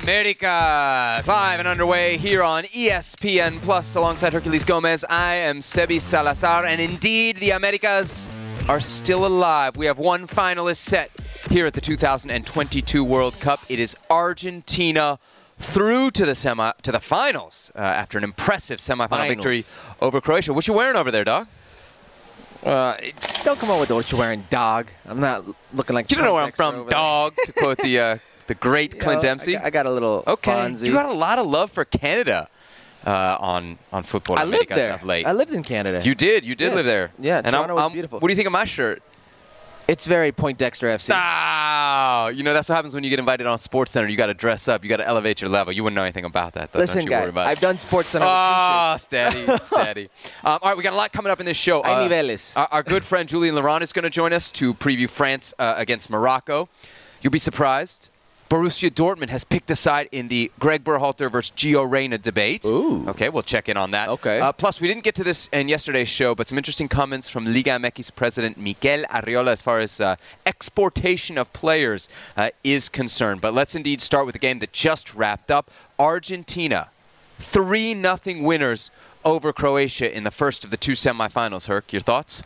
Americas, live and underway here on ESPN Plus alongside Herculez Gomez. I am Sebi Salazar, and indeed the Americas are still alive. We have one finalist set here at the 2022 World Cup. It is Argentina through to the finals after an impressive semifinal victory over Croatia. What you wearing over there, dog? Don't come on with what you're wearing, dog. I'm not looking like you don't know where I'm from, dog. To quote the great Clint Dempsey. I got a little Fonzie. You got a lot of love for Canada on football. I lived there. Of late. I lived in Canada. You did live there. Yeah, and Toronto was beautiful. What do you think of my shirt? It's very Poindexter FC. Oh, that's what happens when you get invited on SportsCenter. You got to dress up. You got to elevate your level. You wouldn't know anything about that, though. Listen, don't you worry about I've done SportsCenter. Oh, steady. All right, we got a lot coming up in this show. Hay niveles. Our good friend Julian Laurent is going to join us to preview France against Morocco. You'll be surprised. Borussia Dortmund has picked a side in the Greg Berhalter versus Gio Reyna debate. Ooh. Okay, we'll check in on that. Okay. Plus, we didn't get to this in yesterday's show, but some interesting comments from Liga MX's president Mikel Arriola as far as exportation of players is concerned. But let's indeed start with the game that just wrapped up. Argentina, 3-0 winners over Croatia in the first of the two semifinals. Herc, your thoughts?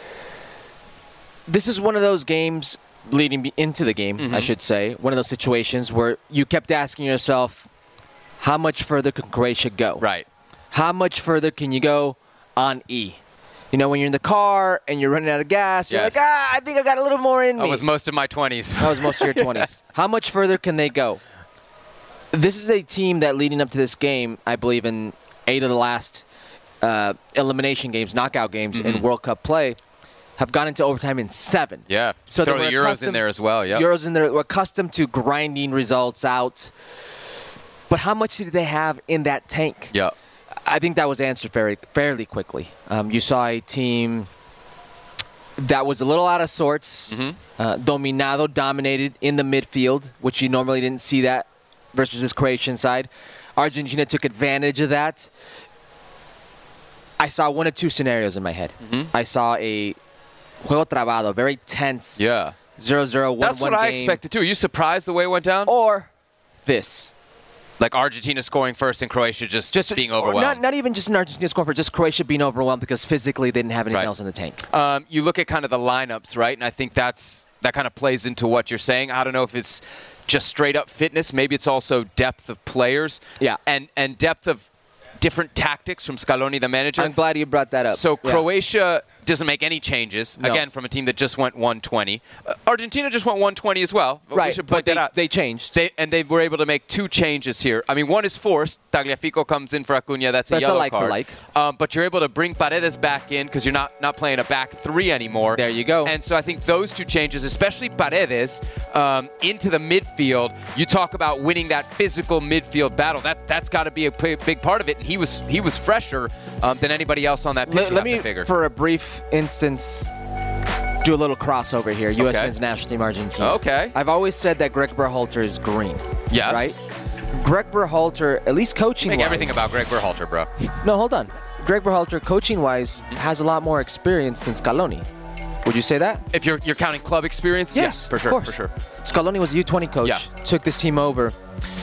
This is one of those games leading into the game, I should say, one of those situations where you kept asking yourself, how much further can Croatia go? Right. How much further can you go on E? When you're in the car and you're running out of gas, you're like, I think I got a little more in me. That was most of my 20s. That was most of your 20s. Yes. How much further can they go? This is a team that leading up to this game, I believe in 8 of the last elimination games, knockout games in World Cup play, have gone into overtime in 7. Yeah. So throw the Euros in there as well. Yeah. Euros in there. We're accustomed to grinding results out. But how much did they have in that tank? Yeah. I think that was answered fairly quickly. You saw a team that was a little out of sorts. Dominado, dominated in the midfield, which you normally didn't see that versus this Croatian side. Argentina took advantage of that. I saw one of two scenarios in my head. I saw a juego trabado, very tense. Yeah. 0-0, 1-1 That's what I expected, too. Are you surprised the way it went down? Or this. Like Argentina scoring first and Croatia just being overwhelmed? Not even just an Argentina scoring first, just Croatia being overwhelmed because physically they didn't have anything else in the tank. You look at kind of the lineups, right? And I think that kind of plays into what you're saying. I don't know if it's just straight-up fitness. Maybe it's also depth of players. Yeah. And depth of different tactics from Scaloni, the manager. I'm glad you brought that up. So Croatia doesn't make any changes, No. again, from a team that just went 120. Argentina just went 120 as well. Right, We should point that out. They changed. They were able to make 2 changes here. I mean, one is forced. Tagliafico comes in for Acuna. That's a yellow like card. for like. But you're able to bring Paredes back in because you're not playing a back 3 anymore. There you go. And so I think those 2 changes, especially Paredes, into the midfield, you talk about winning that physical midfield battle. That's got to be a big part of it. And he was fresher than anybody else on that pitch. Let me, for a brief instance, do a little crossover here. U.S. men's national team, Argentina. Okay. I've always said that Greg Berhalter is green. Yes. Right? Greg Berhalter, at least coaching-wise. Make everything about Greg Berhalter, bro. No, hold on. Greg Berhalter, coaching-wise, has a lot more experience than Scaloni. Would you say that? If you're counting club experience? Yes, for sure. of course. For sure. Scaloni was a U20 coach. Yeah. Took this team over.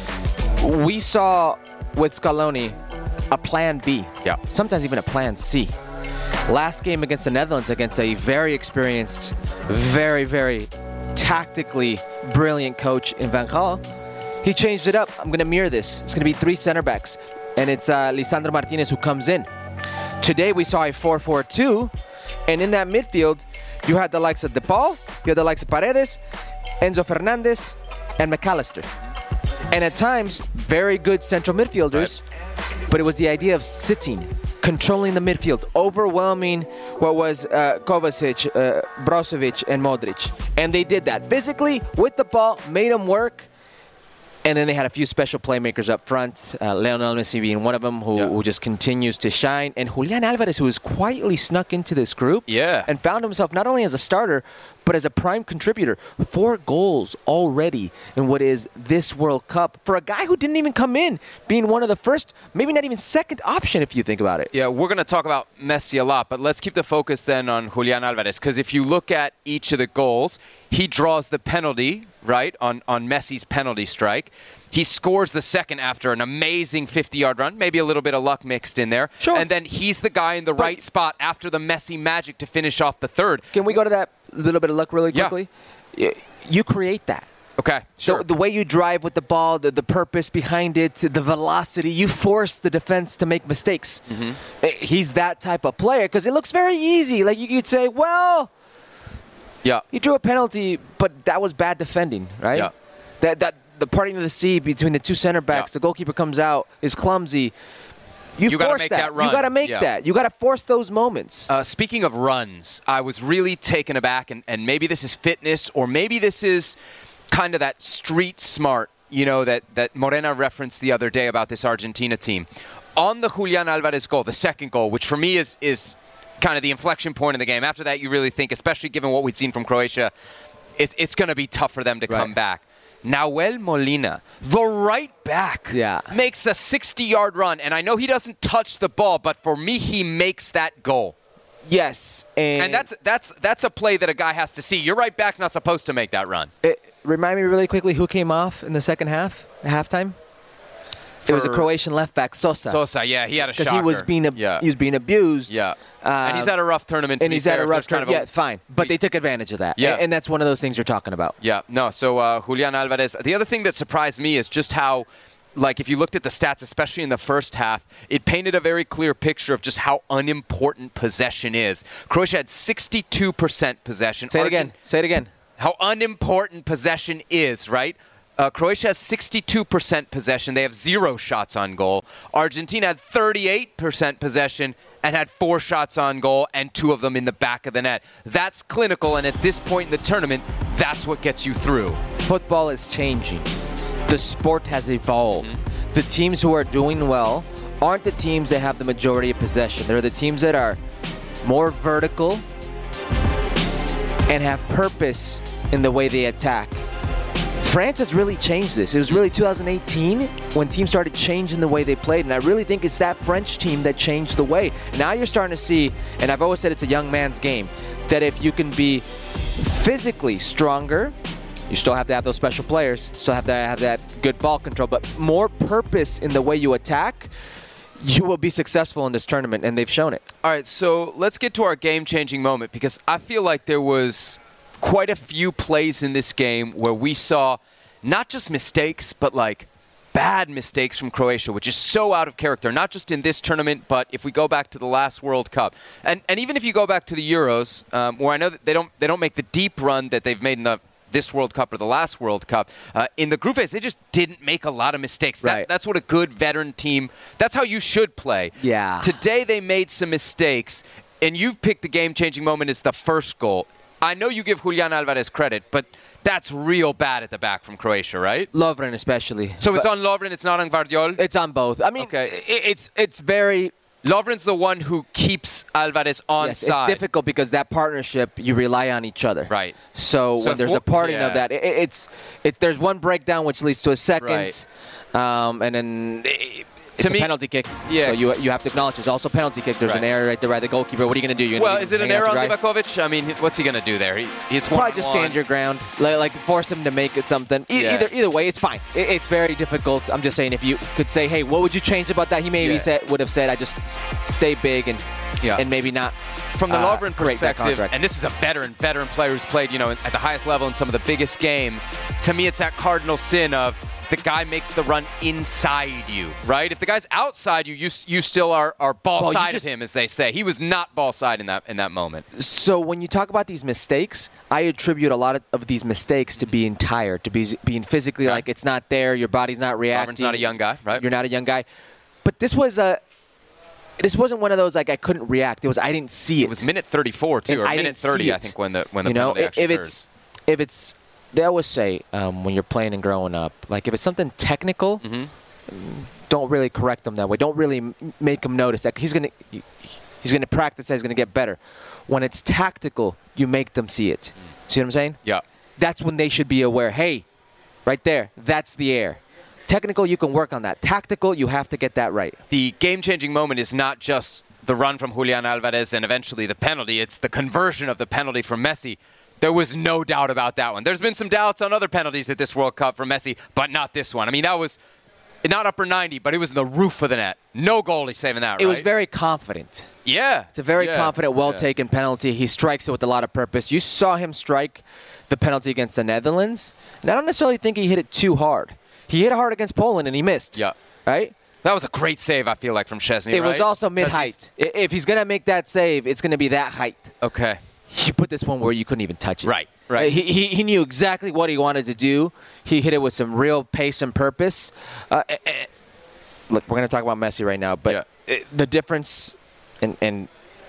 We saw with Scaloni a plan B. Yeah. Sometimes even a plan C. Last game against the Netherlands, against a very experienced, very, very tactically brilliant coach in Van Gaal, he changed it up. I'm going to mirror this. It's going to be 3 center backs, and it's Lisandro Martinez who comes in. Today we saw a 4-4-2, and in that midfield, you had the likes of DePaul, you had the likes of Paredes, Enzo Fernandez, and McAllister. And at times, very good central midfielders, but it was the idea of sitting, controlling the midfield, overwhelming what was Kovacic, Brozovic, and Modric. And they did that physically, with the ball, made them work. And then they had a few special playmakers up front, Lionel Messi being one of them, who just continues to shine. And Julian Alvarez, who has quietly snuck into this group and found himself not only as a starter, but as a prime contributor, 4 goals already in what is this World Cup for a guy who didn't even come in, being one of the first, maybe not even second option if you think about it. Yeah, we're going to talk about Messi a lot, but let's keep the focus then on Julian Alvarez, because if you look at each of the goals, he draws the penalty, right, on Messi's penalty strike. He scores the second after an amazing 50-yard run, maybe a little bit of luck mixed in there. Sure. And then he's the guy in the right spot after the Messi magic to finish off the third. Can we go to that little bit of luck really quickly? Yeah. You create that. Okay, sure. The way you drive with the ball, the purpose behind it, the velocity, you force the defense to make mistakes. He's that type of player because it looks very easy. Like you could say, well, yeah, he drew a penalty, but that was bad defending, right? Yeah. That the parting of the sea between the two center backs, the goalkeeper comes out, is clumsy. You gotta force make that run. You got to make that. You got to force those moments. Speaking of runs, I was really taken aback, and maybe this is fitness, or maybe this is kind of that street smart, you know, that Morena referenced the other day about this Argentina team. On the Julian Alvarez goal, the second goal, which for me is kind of the inflection point in the game. After that, you really think, especially given what we've seen from Croatia, it's going to be tough for them to come back. Nahuel Molina, the right back, makes a 60-yard run, and I know he doesn't touch the ball, but for me, he makes that goal. Yes, and that's a play that a guy has to see. Your right back not supposed to make that run. Remind me really quickly who came off in the second half, halftime. It was a Croatian left back, Sosa. Sosa, yeah, he had a shocker. Because he was being abused. Yeah, and he's had a rough tournament. And he's had a rough tournament. Yeah, fine, but they took advantage of that. Yeah, and that's one of those things you're talking about. Yeah, no. So Julian Alvarez. The other thing that surprised me is just how, like, if you looked at the stats, especially in the first half, it painted a very clear picture of just how unimportant possession is. Croatia had 62% possession. Say it again. How unimportant possession is, right? Croatia has 62% possession. They have 0 shots on goal. Argentina had 38% possession and had 4 shots on goal and 2 of them in the back of the net. That's clinical, and at this point in the tournament, that's what gets you through. Football is changing. The sport has evolved. The teams who are doing well aren't the teams that have the majority of possession. They're the teams that are more vertical and have purpose in the way they attack. France has really changed this. It was really 2018 when teams started changing the way they played, and I really think it's that French team that changed the way. Now you're starting to see, and I've always said it's a young man's game, that if you can be physically stronger, you still have to have those special players, still have to have that good ball control, but more purpose in the way you attack, you will be successful in this tournament, and they've shown it. All right, so let's get to our game-changing moment, because I feel like there was quite a few plays in this game where we saw not just mistakes, but like bad mistakes from Croatia, which is so out of character, not just in this tournament, but if we go back to the last World Cup. And even if you go back to the Euros, where I know that they don't make the deep run that they've made in this World Cup or the last World Cup, in the group phase, they just didn't make a lot of mistakes. That's what a good veteran team, that's how you should play. Yeah. Today they made some mistakes, and you've picked the game-changing moment as the first goal. I know you give Julian Alvarez credit, but that's real bad at the back from Croatia, right? Lovren especially. So it's on Lovren, it's not on Gvardiol? It's on both. I mean, it's very... Lovren's the one who keeps Alvarez on side. It's difficult because that partnership, you rely on each other. Right. So when there's a parting of that, there's one breakdown which leads to a second, and then... It's a penalty kick, so you have to acknowledge there's also a penalty kick. There's an error right there by the goalkeeper. What are you going to do? Is it an error on Livakovic? I mean, what's he going to do there? He's probably just stand your ground, like force him to make it something. Either way, it's fine. It's very difficult. I'm just saying, if you could say, hey, what would you change about that? He maybe would have said, I just stay big and maybe not. From the Lovren perspective, and this is a veteran player who's played, at the highest level in some of the biggest games. To me, it's that cardinal sin of the guy makes the run inside you, right? If the guy's outside you, you still are ball side of him, as they say. He was not ball side in that moment. So when you talk about these mistakes, I attribute a lot of these mistakes to being tired, to being physically like it's not there, your body's not reacting. Lovren's not a young guy, right? You're not a young guy. But this wasn't one of those like I couldn't react. It was I didn't see it. It was minute 34 too, or minute 30, I think, when the penalty actually occurs. If it's they always say when you're playing and growing up, like if it's something technical, don't really correct them that way. Don't really make him notice that he's gonna practice that. He's gonna get better. When it's tactical, you make them see it. See what I'm saying? Yeah. That's when they should be aware, hey, right there, that's the air. Technical, you can work on that. Tactical, you have to get that right. The game-changing moment is not just the run from Julian Alvarez and eventually the penalty. It's the conversion of the penalty from Messi. There was no doubt about that one. There's been some doubts on other penalties at this World Cup from Messi, but not this one. I mean, that was not upper 90, but it was in the roof of the net. No goalie saving that, right? It was very confident. Yeah. It's a very confident, well-taken penalty. He strikes it with a lot of purpose. You saw him strike the penalty against the Netherlands, and I don't necessarily think he hit it too hard. He hit hard against Poland, and he missed. Yeah. Right? That was a great save, I feel like, from Szczesny, It was also mid-height. If he's going to make that save, it's going to be that height. Okay. He put this one where you couldn't even touch it. Right. He knew exactly what he wanted to do. He hit it with some real pace and purpose. Look, we're going to talk about Messi right now, but the difference in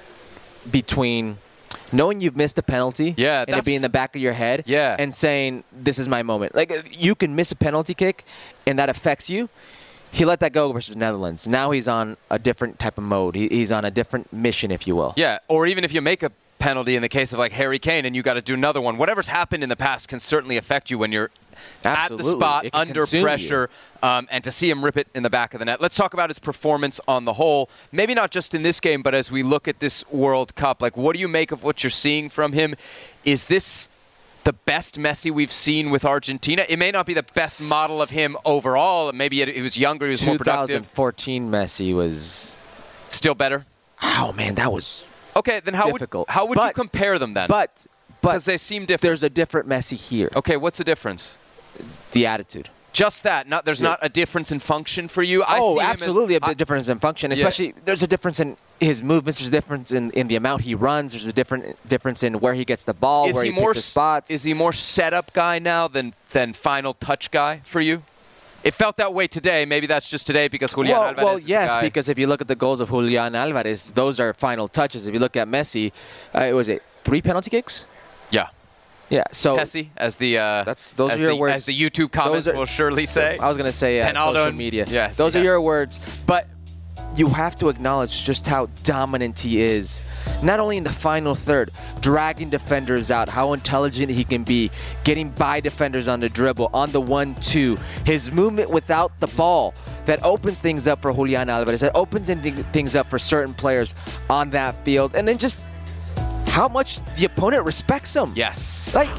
between knowing you've missed a penalty and it being in the back of your head and saying, this is my moment. Like, you can miss a penalty kick, and that affects you. He let that go versus Netherlands. Now he's on a different type of mode. He's on a different mission, if you will. Yeah, or even if you make a penalty in the case of like Harry Kane and you got to do another one, whatever's happened in the past can certainly affect you when you're at the spot, under pressure, and to see him rip it in the back of the net. Let's talk about his performance on the whole. Maybe not just in this game, but as we look at this World Cup. Like, what do you make of what you're seeing from him? Is this the best Messi we've seen with Argentina? It may not be the best model of him overall. Maybe he was younger, he was more productive. 2014 Messi was still better? Oh, man, that was okay, then how would you compare them then? But because they seem different. There's a different Messi here. Okay, what's the difference? The attitude. Just that. There's not a difference in function for you? Absolutely a difference in function. Especially, there's a difference in his movements. There's a difference in the amount he runs. There's a difference in where he gets the ball, where he picks his spots. Is he more setup guy now than final touch guy for you? It felt that way today. Maybe that's just today because Julian Alvarez Well, is yes, the guy. because if you look at the goals of Julian Alvarez, those are final touches. If you look at Messi, was it 3 penalty kicks? Yeah. Yeah, so Pessy, as the those are your words. As the YouTube comments will surely say. I was going to say social media. Yes, those are your words, but you have to acknowledge just how dominant he is. Not only in the final third, dragging defenders out, how intelligent he can be, getting by defenders on the dribble, on the 1-2, his movement without the ball that opens things up for Julian Alvarez, that opens things up for certain players on that field, and then just how much the opponent respects him. Yes. Like,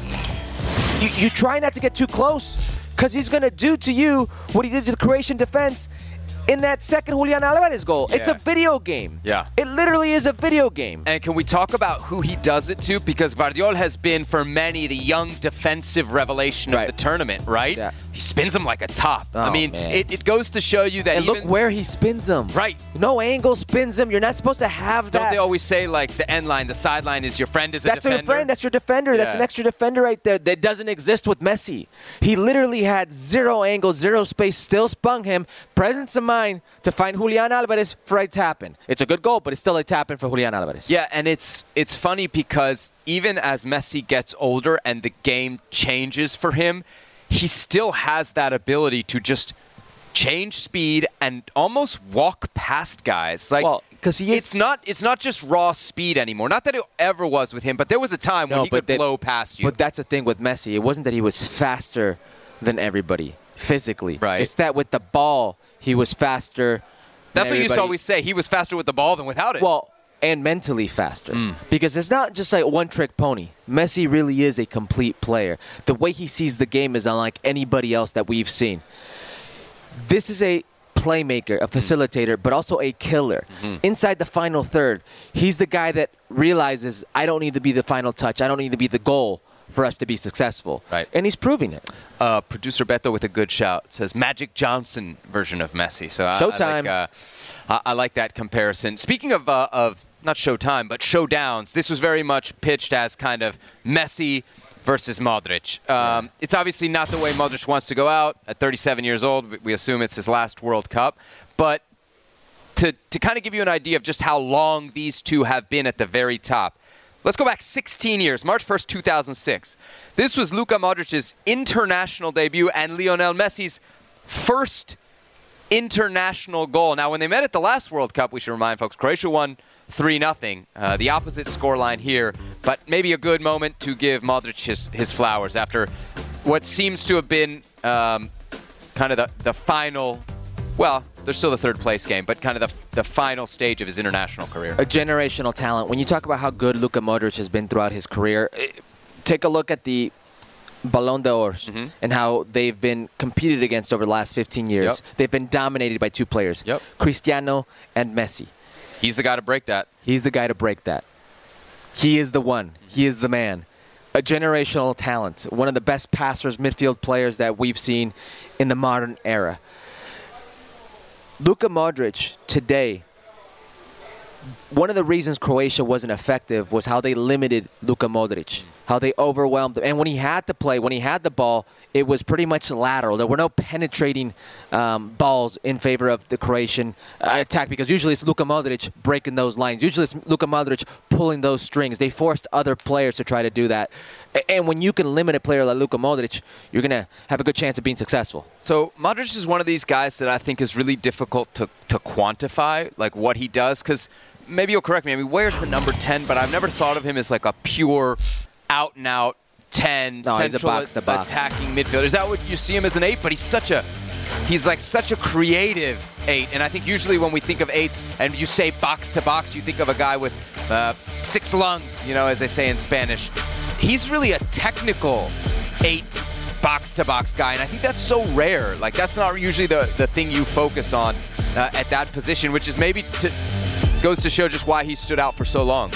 you try not to get too close because he's going to do to you what he did to the Croatian defense in that second Julian Alvarez goal. Yeah. It's a video game. Yeah. It literally is a video game. And can we talk about who he does it to? Because Guardiola has been, for many, the young defensive revelation of the tournament, right? Yeah. He spins them like a top. Oh, I mean, it goes to show you that and look where he spins them. Right. No angle spins them. You're not supposed to have that. Don't they always say, like, the end line, the sideline is your friend as a defender? That's your friend. That's your defender. Yeah. That's an extra defender right there that doesn't exist with Messi. He literally had 0 angle, 0 space, still spun him. Presence of mind to find Julian Alvarez for a tap-in. It's a good goal, but it's still a tap-in for Julian Alvarez. Yeah, and it's funny because even as Messi gets older and the game changes for him, he still has that ability to just change speed and almost walk past guys. Like, because it's not just raw speed anymore. Not that it ever was with him, but there was a time when he could blow past you. But that's the thing with Messi. It wasn't that he was faster than everybody physically. Right. It's that with the ball, he was faster. That's what you used to always say. He was faster with the ball than without it. Well, and mentally faster. Because it's not just like one-trick pony. Messi really is a complete player. The way he sees the game is unlike anybody else that we've seen. This is a playmaker, a facilitator, but also a killer. Inside the final third, he's the guy that realizes, I don't need to be the final touch. I don't need to be the goal for us to be successful. Right. And he's proving it. Producer Beto with a good shout says Magic Johnson version of Messi. So Showtime. I like that comparison. Speaking of not Showtime, but Showdowns, this was very much pitched as kind of Messi versus Modric. It's obviously not the way Modric wants to go out at 37 years old. We assume it's his last World Cup. But to kind of give you an idea of just how long these two have been at the very top, let's go back 16 years, March 1st, 2006. This was Luka Modric's international debut and Lionel Messi's first international goal. Now, when they met at the last World Cup, we should remind folks, Croatia won 3-0. The opposite scoreline here, but maybe a good moment to give Modric his flowers after what seems to have been kind of the final, well, there's still the third place game, but kind of the final stage of his international career. A generational talent. When you talk about how good Luka Modric has been throughout his career, take a look at the Ballon d'Or and how they've been competed against over the last 15 years. Yep. They've been dominated by two players, Cristiano and Messi. He's the guy to break that. He's the guy to break that. He is the one. He is the man. A generational talent. One of the best passers, midfield players that we've seen in the modern era. Luka Modric today, one of the reasons Croatia wasn't effective was how they limited Luka Modric, how they overwhelmed him. And when he had to play, when he had the ball, it was pretty much lateral. There were no penetrating balls in favor of the Croatian attack because usually it's Luka Modric breaking those lines. Usually it's Luka Modric pulling those strings. They forced other players to try to do that. And when you can limit a player like Luka Modric, you're going to have a good chance of being successful. So Modric is one of these guys that I think is really difficult to quantify, like what he does, because maybe you'll correct me. I mean, where's the number 10? But I've never thought of him as like a pure out-and-out 10 central attacking midfielder. Is that what you see him as an 8? But he's like such a creative 8. And I think usually when we think of 8s and you say box to box, you think of a guy with 6 lungs, as they say in Spanish. He's really a technical 8 box-to-box guy, and I think that's so rare. Like, that's not usually the thing you focus on at that position, which is maybe goes to show just why he stood out for so long.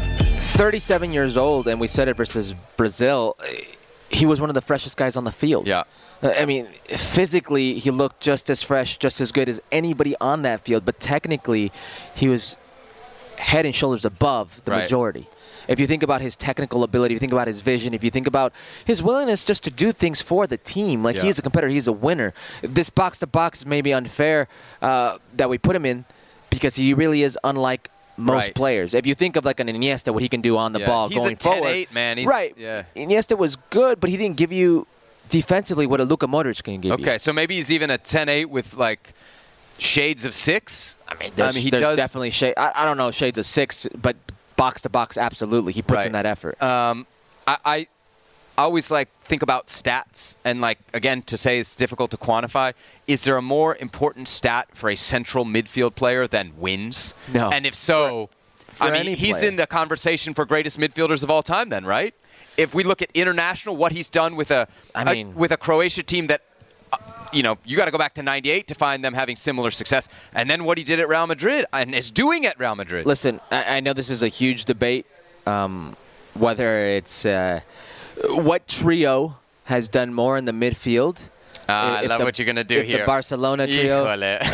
37 years old, and we said it versus Brazil, he was one of the freshest guys on the field. Yeah. I mean, physically, he looked just as fresh, just as good as anybody on that field, but technically, he was head and shoulders above the majority. If you think about his technical ability, if you think about his vision, if you think about his willingness just to do things for the team, like he's a competitor, he's a winner. This box-to-box is maybe unfair that we put him in because he really is unlike most players. If you think of like an Iniesta, what he can do on the ball going forward. He's a 10-8, man. Iniesta was good, but he didn't give you defensively what a Luka Modric can give you. Okay, so maybe he's even a 10-8 with like shades of 6? I mean, there's definitely shades. I don't know shades of 6, but box-to-box, absolutely. He puts in that effort. I always think about stats, and again, to say it's difficult to quantify. Is there a more important stat for a central midfield player than wins? No. And if so, he's in the conversation for greatest midfielders of all time then, right? If we look at international, what he's done with a Croatia team that you got to go back to 98 to find them having similar success. And then what he did at Real Madrid and is doing at Real Madrid. Listen, I know this is a huge debate, whether it's what trio has done more in the midfield. I love what you're going to do here. The Barcelona trio.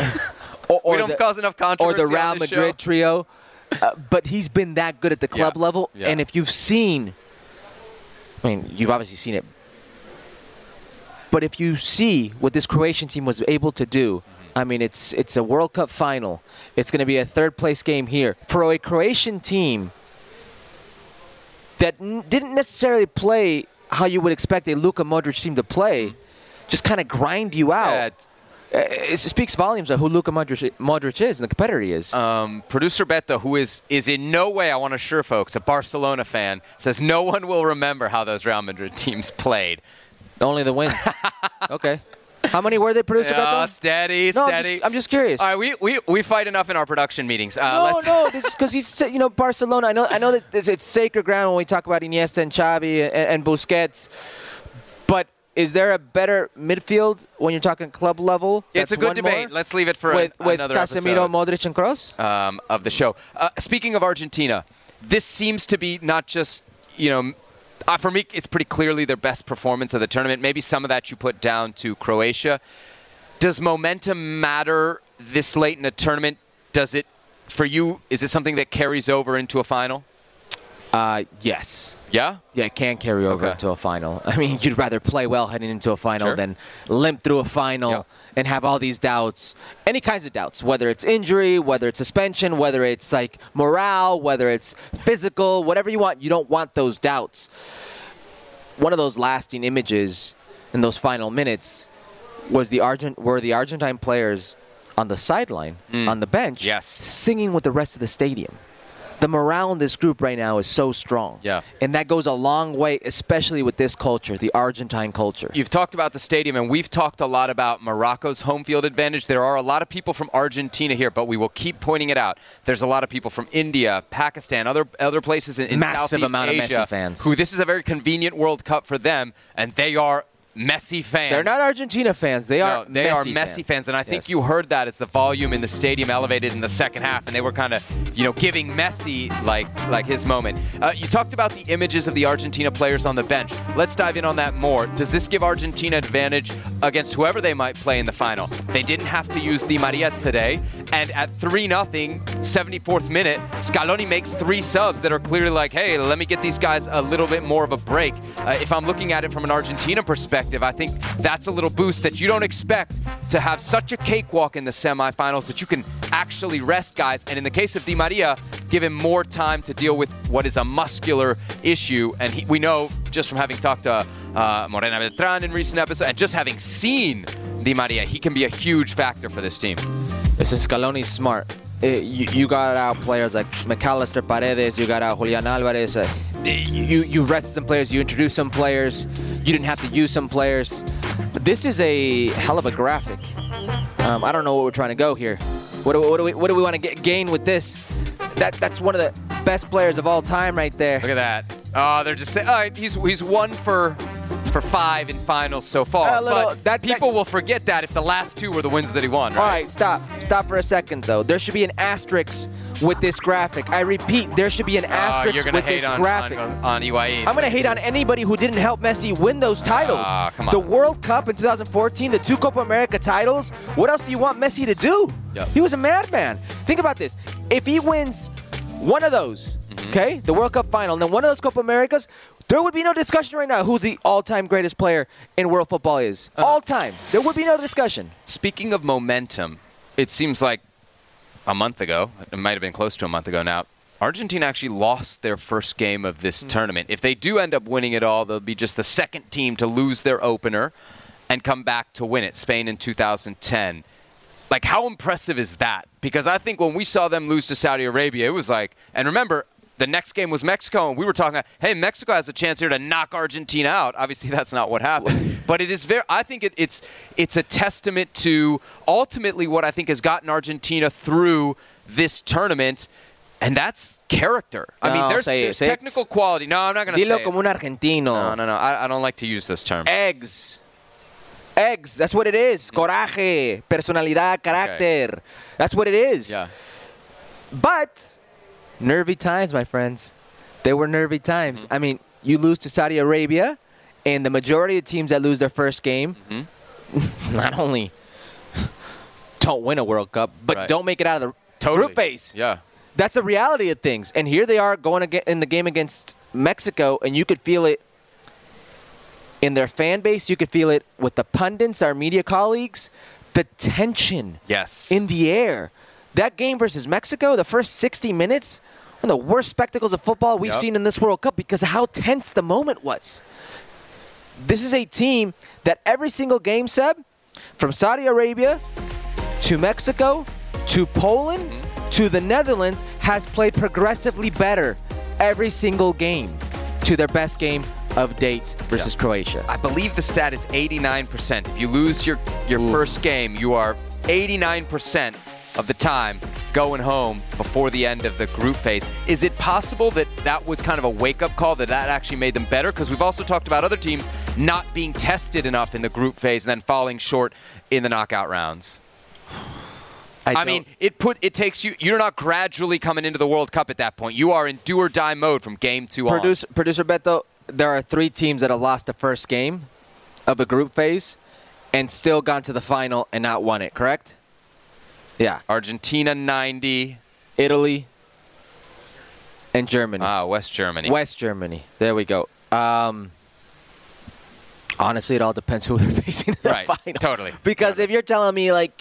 We don't cause enough controversy. Or the Real Madrid trio. But he's been that good at the club level. Yeah. And if you've seen, you've obviously seen it. But if you see what this Croatian team was able to do, it's a World Cup final. It's going to be a third-place game here. For a Croatian team that didn't necessarily play how you would expect a Luka Modric team to play, just kind of grind you out. It speaks volumes of who Luka Modric is and the competitor he is. Producer Beto, who is in no way, I want to assure folks, a Barcelona fan, says no one will remember how those Real Madrid teams played. Only the wins. Okay. How many were they, Producer Beto? Steady. I'm just curious. All right, we fight enough in our production meetings. No, this is because he's, Barcelona. I know that it's sacred ground when we talk about Iniesta and Xavi and Busquets. But is there a better midfield when you're talking club level? It's a good debate. Let's leave it for another episode. With Casemiro, Modric, and Kroos? Of the show. Speaking of Argentina, this seems to be not just, for me, it's pretty clearly their best performance of the tournament. Maybe some of that you put down to Croatia. Does momentum matter this late in a tournament? Does it, for you, is it something that carries over into a final? Yes. Yeah? Yeah, it can carry over into a final. You'd rather play well heading into a final than limp through a final and have all these doubts. Any kinds of doubts, whether it's injury, whether it's suspension, whether it's morale, whether it's physical, whatever you want. You don't want those doubts. One of those lasting images in those final minutes was were the Argentine players on the sideline, on the bench, Yes. singing with the rest of the stadium. The morale in this group right now is so strong. Yeah. And that goes a long way, especially with this culture, the Argentine culture. You've talked about the stadium, and we've talked a lot about Morocco's home field advantage. There are a lot of people from Argentina here, but we will keep pointing it out. There's a lot of people from India, Pakistan, other places in Massive Southeast amount of Asia Messi fans. who this is a very convenient World Cup for them, and they are Messi fans. They're not Argentina fans. They are They are Messi fans, and I think Yes. you heard that as the volume in the stadium elevated in the second half, and they were kind of, giving Messi like his moment. You talked about the images of the Argentina players on the bench. Let's dive in on that more. Does this give Argentina advantage against whoever they might play in the final? They didn't have to use Di Maria today, and at 3-0, 74th minute, Scaloni makes 3 subs that are clearly like, hey, let me get these guys a little bit more of a break. If I'm looking at it from an Argentina perspective, I think that's a little boost that you don't expect to have such a cakewalk in the semifinals that you can actually rest guys. And in the case of Di Maria, give him more time to deal with what is a muscular issue. And we know just from having talked to Morena Beltran in recent episodes and just having seen Di Maria, he can be a huge factor for this team. Listen, Scaloni's smart. You got out players like McAllister Paredes, you got out Julian Alvarez. You rested some players, you introduced some players, you didn't have to use some players. But this is a hell of a graphic. I don't know what we're trying to go here. What do we want to gain with this? That's one of the best players of all time right there. Look at that. Oh, they're just saying, all right, he's 1 for 5 in finals so far. But people will forget that if the last 2 were the wins that he won, right? All right, stop for a second, though. There should be an asterisk with this graphic. I repeat, there should be an asterisk with this graphic. On Higuain. I'm going to hate on anybody who didn't help Messi win those titles. Come on. The World Cup in 2014, the 2 Copa America titles. What else do you want Messi to do? Yep. He was a madman. Think about this. If he wins one of those, okay, the World Cup final, and then one of those Copa Americas, there would be no discussion right now who the all-time greatest player in world football is. All time. There would be no discussion. Speaking of momentum, it seems like a month ago, it might have been close to a month ago now, Argentina actually lost their first game of this tournament. If they do end up winning it all, they'll be just the second team to lose their opener and come back to win it. Spain in 2010. Like, how impressive is that? Because I think when we saw them lose to Saudi Arabia, it was like, and remember, the next game was Mexico, and we were talking, hey, Mexico has a chance here to knock Argentina out. Obviously, that's not what happened. But it is I think it's a testament to ultimately what I think has gotten Argentina through this tournament, and that's character. I mean, there's technical quality. No, I'm not going to say Dilo como un argentino. No. I don't like to use this term. Eggs. That's what it is. Coraje, personalidad, carácter. Okay. That's what it is. Yeah. But nervy times, my friends. They were nervy times. I mean, you lose to Saudi Arabia, and the majority of teams that lose their first game not only don't win a World Cup, but don't make it out of the group phase. Yeah. That's the reality of things. And here they are going in the game against Mexico, and you could feel it in their fan base. You could feel it with the pundits, our media colleagues, the tension in the air. That game versus Mexico, the first 60 minutes, one of the worst spectacles of football we've seen in this World Cup because of how tense the moment was. This is a team that every single game, Seb, from Saudi Arabia to Mexico to Poland to the Netherlands, has played progressively better every single game to their best game of date versus Croatia. I believe the stat is 89%. If you lose your first game, you are 89% of the time going home before the end of the group phase. Is it possible that that was kind of a wake-up call, that actually made them better? Because we've also talked about other teams not being tested enough in the group phase and then falling short in the knockout rounds. I mean, it takes you're not gradually coming into the World Cup at that point. You are in do or die mode from game 2 on. Producer Beto, there are 3 teams that have lost the first game of the group phase and still gone to the final and not won it, correct? Yeah. Argentina 90. Italy and Germany. West Germany. West Germany. There we go. Honestly, it all depends who they're facing in the final. Totally. Because if you're telling me, like,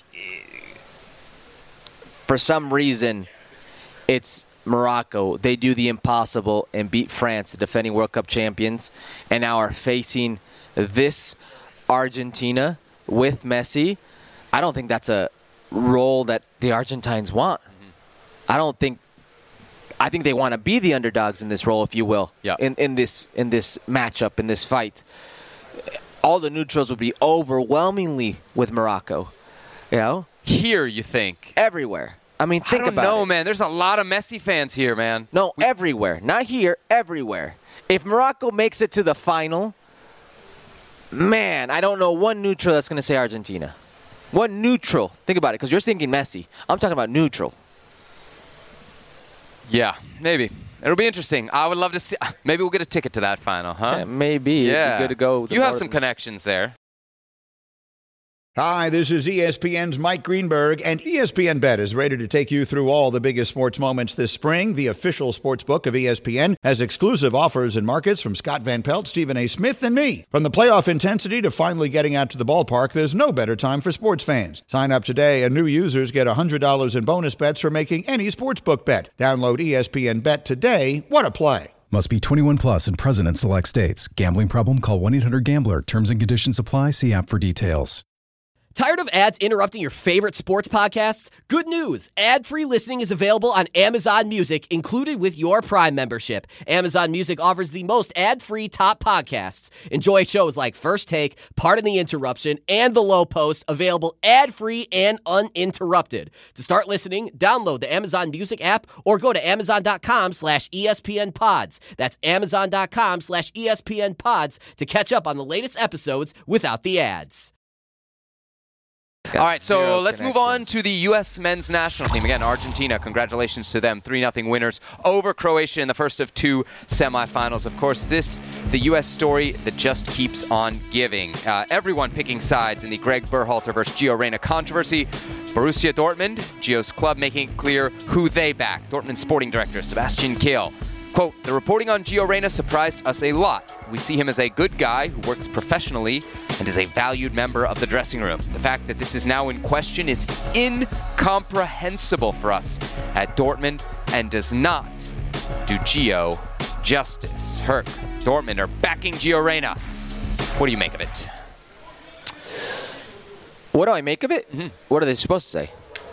for some reason, it's Morocco, they do the impossible and beat France, the defending World Cup champions, and now are facing this Argentina with Messi, I don't think that's a role that the Argentines want. I think they want to be the underdogs in this role, if you will, in this matchup, in this fight. All the neutrals would be overwhelmingly with Morocco, you know? Here, you think? Everywhere. I mean, think about it. I don't know, man. There's a lot of Messi fans here, man. No, everywhere. Not here, everywhere. If Morocco makes it to the final, man, I don't know one neutral that's going to say Argentina. One neutral. Think about it, because you're thinking Messi. I'm talking about neutral. Yeah, maybe. It'll be interesting. I would love to see. Maybe we'll get a ticket to that final, huh? Yeah, maybe. Yeah. It'd be good to go. You have some connections there. Hi, this is ESPN's Mike Greenberg, and ESPN Bet is ready to take you through all the biggest sports moments this spring. The official sports book of ESPN has exclusive offers and markets from Scott Van Pelt, Stephen A. Smith, and me. From the playoff intensity to finally getting out to the ballpark, there's no better time for sports fans. Sign up today, and new users get $100 in bonus bets for making any sportsbook bet. Download ESPN Bet today. What a play. Must be 21 plus and present in select states. Gambling problem? Call 1-800-GAMBLER. Terms and conditions apply. See app for details. Tired of ads interrupting your favorite sports podcasts? Good news! Ad-free listening is available on Amazon Music, included with your Prime membership. Amazon Music offers the most ad-free top podcasts. Enjoy shows like First Take, Pardon the Interruption, and The Low Post, available ad-free and uninterrupted. To start listening, download the Amazon Music app or go to amazon.com/ESPN Pods. That's amazon.com/ESPN Pods to catch up on the latest episodes without the ads. All right, so let's move on to the U.S. men's national team. Again, Argentina, congratulations to them. 3-0 winners over Croatia in the first of two semifinals. Of course, the U.S. story that just keeps on giving. Everyone picking sides in the Greg Berhalter versus Gio Reyna controversy. Borussia Dortmund, Gio's club, making it clear who they back. Dortmund sporting director Sebastian Kehl. Quote, the reporting on Gio Reyna surprised us a lot. We see him as a good guy who works professionally and is a valued member of the dressing room. The fact that this is now in question is incomprehensible for us at Dortmund and does not do Gio justice. Herc, Dortmund are backing Gio Reyna. What do you make of it? What do I make of it? Mm-hmm. What are they supposed to say?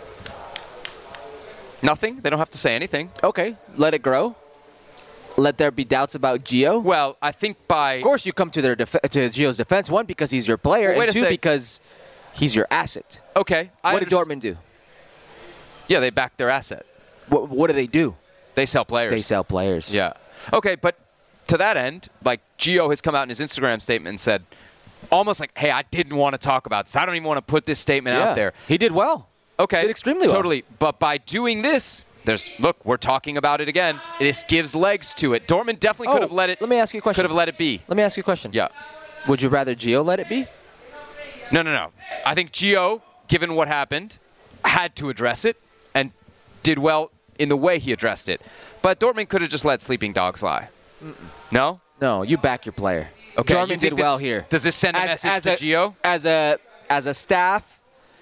Nothing. They don't have to say anything. Okay, let it grow. Let there be doubts about Gio? Well, I think by... Of course you come to to Gio's defense, one, because he's your player, and two, because he's your asset. Okay. What did Dortmund do? Yeah, they backed their asset. What do they do? They sell players. They sell players. Yeah. Okay, but to that end, like, Gio has come out in his Instagram statement and said, almost like, hey, I didn't want to talk about this. I don't even want to put this statement out there. He did well. Okay. Did extremely well. Totally. But by doing this... look, we're talking about it again. This gives legs to it. Dortmund definitely could have let it. Let me ask you a question. Could have let it be. Let me ask you a question. Yeah. Would you rather Gio let it be? No. I think Gio, given what happened, had to address it and did well in the way he addressed it. But Dortmund could have just let sleeping dogs lie. No? No, you back your player. Okay. Dortmund did well here. Does this send a message to Gio? As a staff,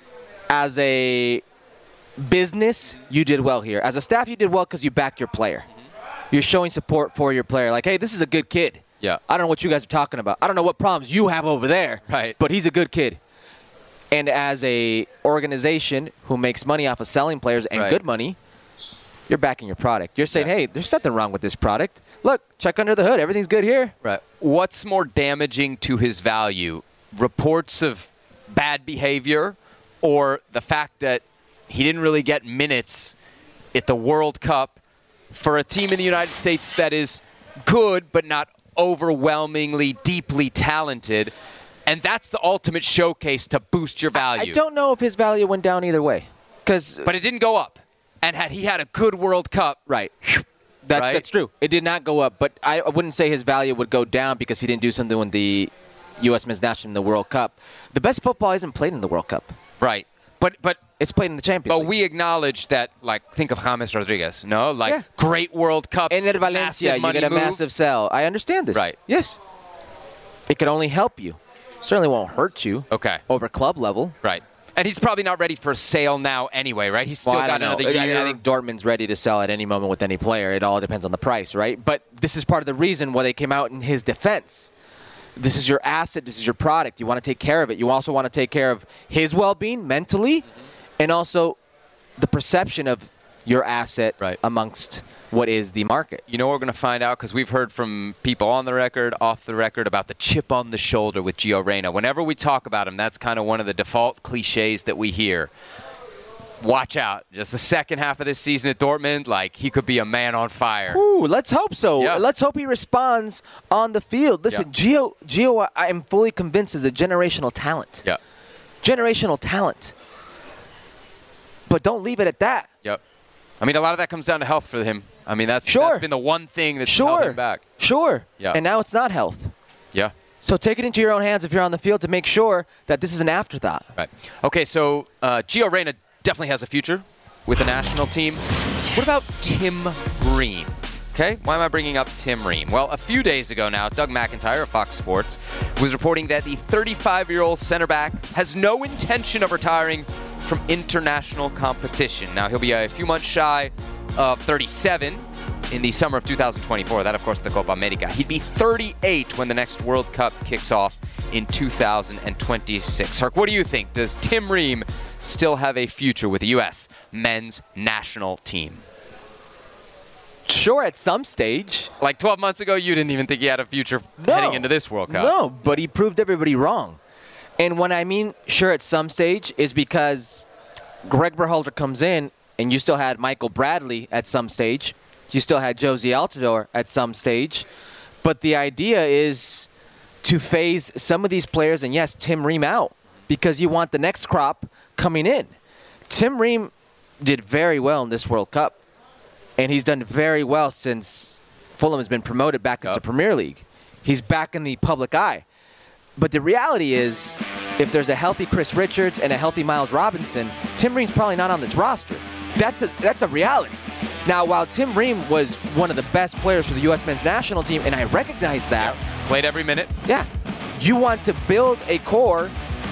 as a business, you did well here. As a staff, you did well because you backed your player. You're showing support for your player. Like, hey, this is a good kid. Yeah. I don't know what you guys are talking about. I don't know what problems you have over there. Right. But he's a good kid. And as a organization who makes money off of selling players and good money, you're backing your product. You're saying, hey, there's nothing wrong with this product. Look, check under the hood. Everything's good here. Right. What's more damaging to his value? Reports of bad behavior or the fact that he didn't really get minutes at the World Cup for a team in the United States that is good but not overwhelmingly deeply talented, and that's the ultimate showcase to boost your value. I don't know if his value went down either way. But it didn't go up. And had he had a good World Cup... Right. That's true. It did not go up, but I wouldn't say his value would go down because he didn't do something with the U.S. men's national in the World Cup. The best football isn't played in the World Cup. Right. But it's played in the Champions League. But we acknowledge that, like, think of James Rodriguez, no? Like, great World Cup. And at Valencia, you get a massive sell. I understand this. Right. Yes. It could only help you. Certainly won't hurt you. Okay. Over club level. Right. And he's probably not ready for sale now anyway, right? He's still got another year. I think Dortmund's ready to sell at any moment with any player. It all depends on the price, right? But this is part of the reason why they came out in his defense. This is your asset. This is your product. You want to take care of it. You also want to take care of his well-being mentally and also the perception of your asset amongst what is the market. You know what we're going to find out? Because we've heard from people on the record, off the record, about the chip on the shoulder with Gio Reyna. Whenever we talk about him, that's kind of one of the default cliches that we hear. Watch out. Just the second half of this season at Dortmund, like, he could be a man on fire. Ooh, let's hope so. Yeah. Let's hope he responds on the field. Listen, Gio, I am fully convinced, is a generational talent. Yeah. Generational talent. But don't leave it at that. Yep. I mean, a lot of that comes down to health for him. I mean, that's been the one thing that's held him back. Sure. Yeah. And now it's not health. Yeah. So take it into your own hands if you're on the field to make sure that this is an afterthought. Right. Okay, so Gio Reyna definitely has a future with the national team. What about Tim Ream? Okay, why am I bringing up Tim Ream? Well, a few days ago now, Doug McIntyre of Fox Sports was reporting that the 35-year-old center back has no intention of retiring from international competition. Now, he'll be a few months shy of 37 in the summer of 2024. That, of course, the Copa America. He'd be 38 when the next World Cup kicks off in 2026. Herc, what do you think? Does Tim Ream still have a future with the U.S. men's national team? Sure, at some stage. Like 12 months ago, you didn't even think he had a future heading into this World Cup. No, but he proved everybody wrong. And when I mean sure at some stage is because Greg Berhalter comes in and you still had Michael Bradley at some stage. You still had Josie Altidore at some stage. But the idea is to phase some of these players and, yes, Tim Ream out because you want the next crop coming in. Tim Ream did very well in this World Cup. And he's done very well since Fulham has been promoted back into Premier League. He's back in the public eye. But the reality is, if there's a healthy Chris Richards and a healthy Miles Robinson, Tim Ream's probably not on this roster. That's a reality. Now, while Tim Ream was one of the best players for the U.S. men's national team, and I recognize that. Played every minute. Yeah. You want to build a core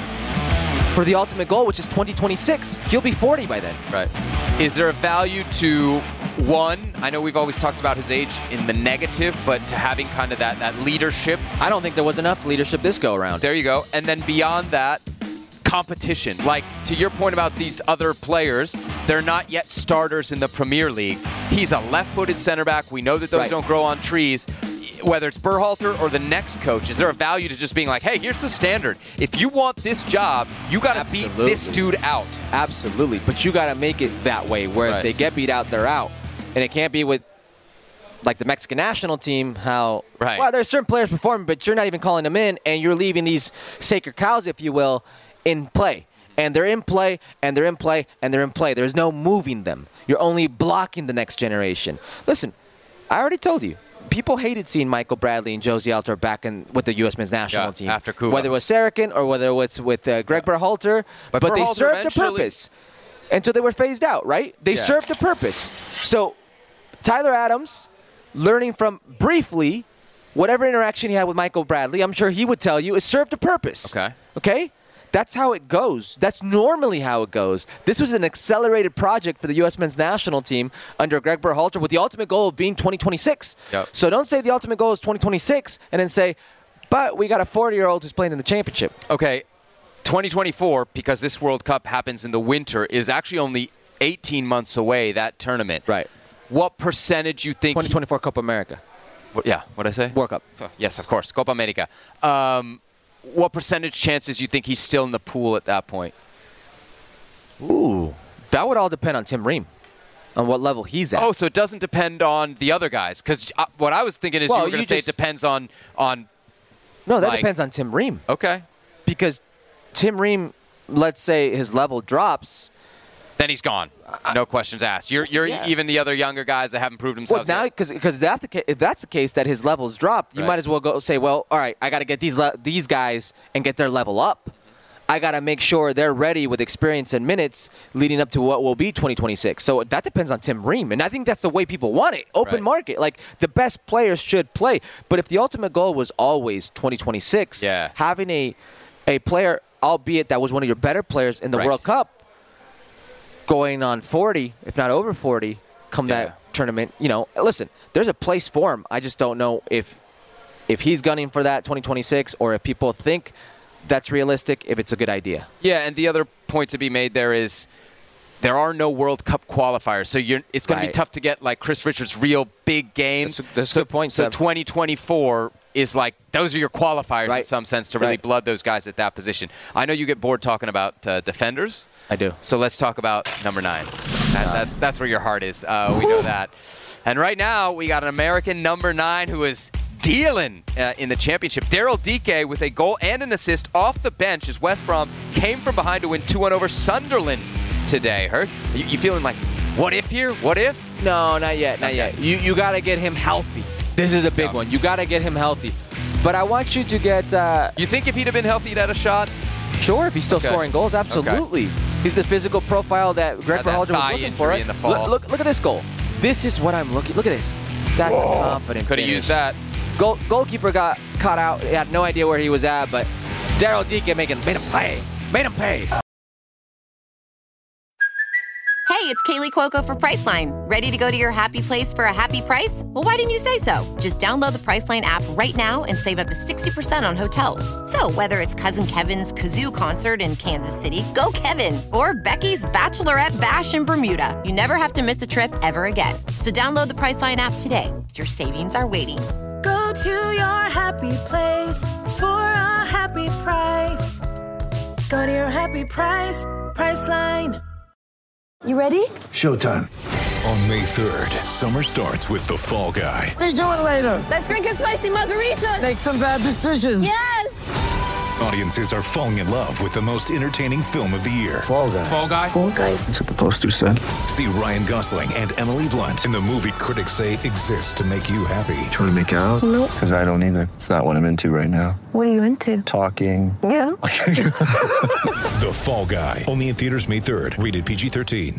for the ultimate goal, which is 2026. He'll be 40 by then. Right. Is there a value to, one, I know we've always talked about his age in the negative, but to having kind of that leadership? I don't think there was enough leadership this go around. There you go. And then beyond that, competition. Like, to your point about these other players, they're not yet starters in the Premier League. He's a left-footed center back. We know that those don't grow on trees. Whether it's Berhalter or the next coach, is there a value to just being like, hey, here's the standard. If you want this job, you got to beat this dude out. Absolutely. But you got to make it that way, where if they get beat out, they're out. And it can't be with, like, the Mexican national team, how, well, there's certain players performing, but you're not even calling them in, and you're leaving these sacred cows, if you will, in play. And they're in play, and they're in play, and they're in play. There's no moving them. You're only blocking the next generation. Listen, I already told you. People hated seeing Michael Bradley and Josie Altidore back with the U.S. men's national team. After Cuba. Whether it was Saracen or whether it was with Greg Berhalter. But they served a purpose. And so they were phased out, right? They served a purpose. So Tyler Adams, learning from briefly whatever interaction he had with Michael Bradley, I'm sure he would tell you, it served a purpose. Okay? That's how it goes. That's normally how it goes. This was an accelerated project for the U.S. men's national team under Greg Berhalter with the ultimate goal of being 2026. So don't say the ultimate goal is 2026 and then say, but we got a 40-year-old who's playing in the championship. Okay, 2024, because this World Cup happens in the winter, is actually only 18 months away, that tournament. Right. What percentage you think... 2024 Copa America. What did I say? World Cup. Yes, of course, Copa America. What percentage chances you think he's still in the pool at that point? Ooh, that would all depend on Tim Ream, on what level he's at. Oh, so it doesn't depend on the other guys? Because what I was thinking is you were going to say it depends on... No, that depends on Tim Ream. Okay. Because Tim Ream, let's say his level drops... Then he's gone. No questions asked. You're even the other younger guys that haven't proved themselves. Well, now because if that's the case that his levels dropped, you might as well go say, well, all right, I got to get these guys and get their level up. I got to make sure they're ready with experience and minutes leading up to what will be 2026. So that depends on Tim Ream, and I think that's the way people want it. Open market, like the best players should play. But if the ultimate goal was always 2026, having a player, albeit that was one of your better players in the World Cup, going on 40, if not over 40, come that tournament, listen, there's a place for him. I just don't know if he's gunning for that 2026 or if people think that's realistic, if it's a good idea. Yeah, and the other point to be made there is there are no World Cup qualifiers, so it's going to be tough to get like Chris Richards' real big games. That's a good point, So Seb. 2024 is like, those are your qualifiers in some sense to really Right. blood those guys at that position. I know you get bored talking about defenders. I do. So let's talk about number 9s. That's where your heart is. We know that. And right now, we got an American number 9 who is dealing in the championship. Daryl Dike with a goal and an assist off the bench as West Brom came from behind to win 2-1 over Sunderland today. Hurt? You feeling like, what if here? What if? No, not yet. Not yet. You got to get him healthy. This is a big one. You got to get him healthy. But I want you to get... you think if he'd have been healthy, he'd had a shot? Sure, if he's still scoring goals, absolutely. He's the physical profile that Greg Berhalter was looking for. In the fall. Look at this goal. This is what I'm looking. Look at this. That's a confident Could have finish. used that. Goalkeeper got caught out. He had no idea where he was at, but Daryl Dike made him pay. Made him pay. Hey, it's Kaylee Cuoco for Priceline. Ready to go to your happy place for a happy price? Well, why didn't you say so? Just download the Priceline app right now and save up to 60% on hotels. So whether it's Cousin Kevin's Kazoo Concert in Kansas City, go Kevin, or Becky's Bachelorette Bash in Bermuda, you never have to miss a trip ever again. So download the Priceline app today. Your savings are waiting. Go to your happy place for a happy price. Go to your happy price, Priceline. You ready? Showtime. On May 3rd, summer starts with The Fall Guy. Let's do it later. Let's drink a spicy margarita. Make some bad decisions. Yes. Audiences are falling in love with the most entertaining film of the year. Fall Guy. Fall Guy? Fall Guy. That's what the poster said. See Ryan Gosling and Emily Blunt in the movie critics say exists to make you happy. Trying to make it out? Nope. Because I don't either. It's not what I'm into right now. What are you into? Talking. Yeah. The Fall Guy. Only in theaters May 3rd. Rated PG-13.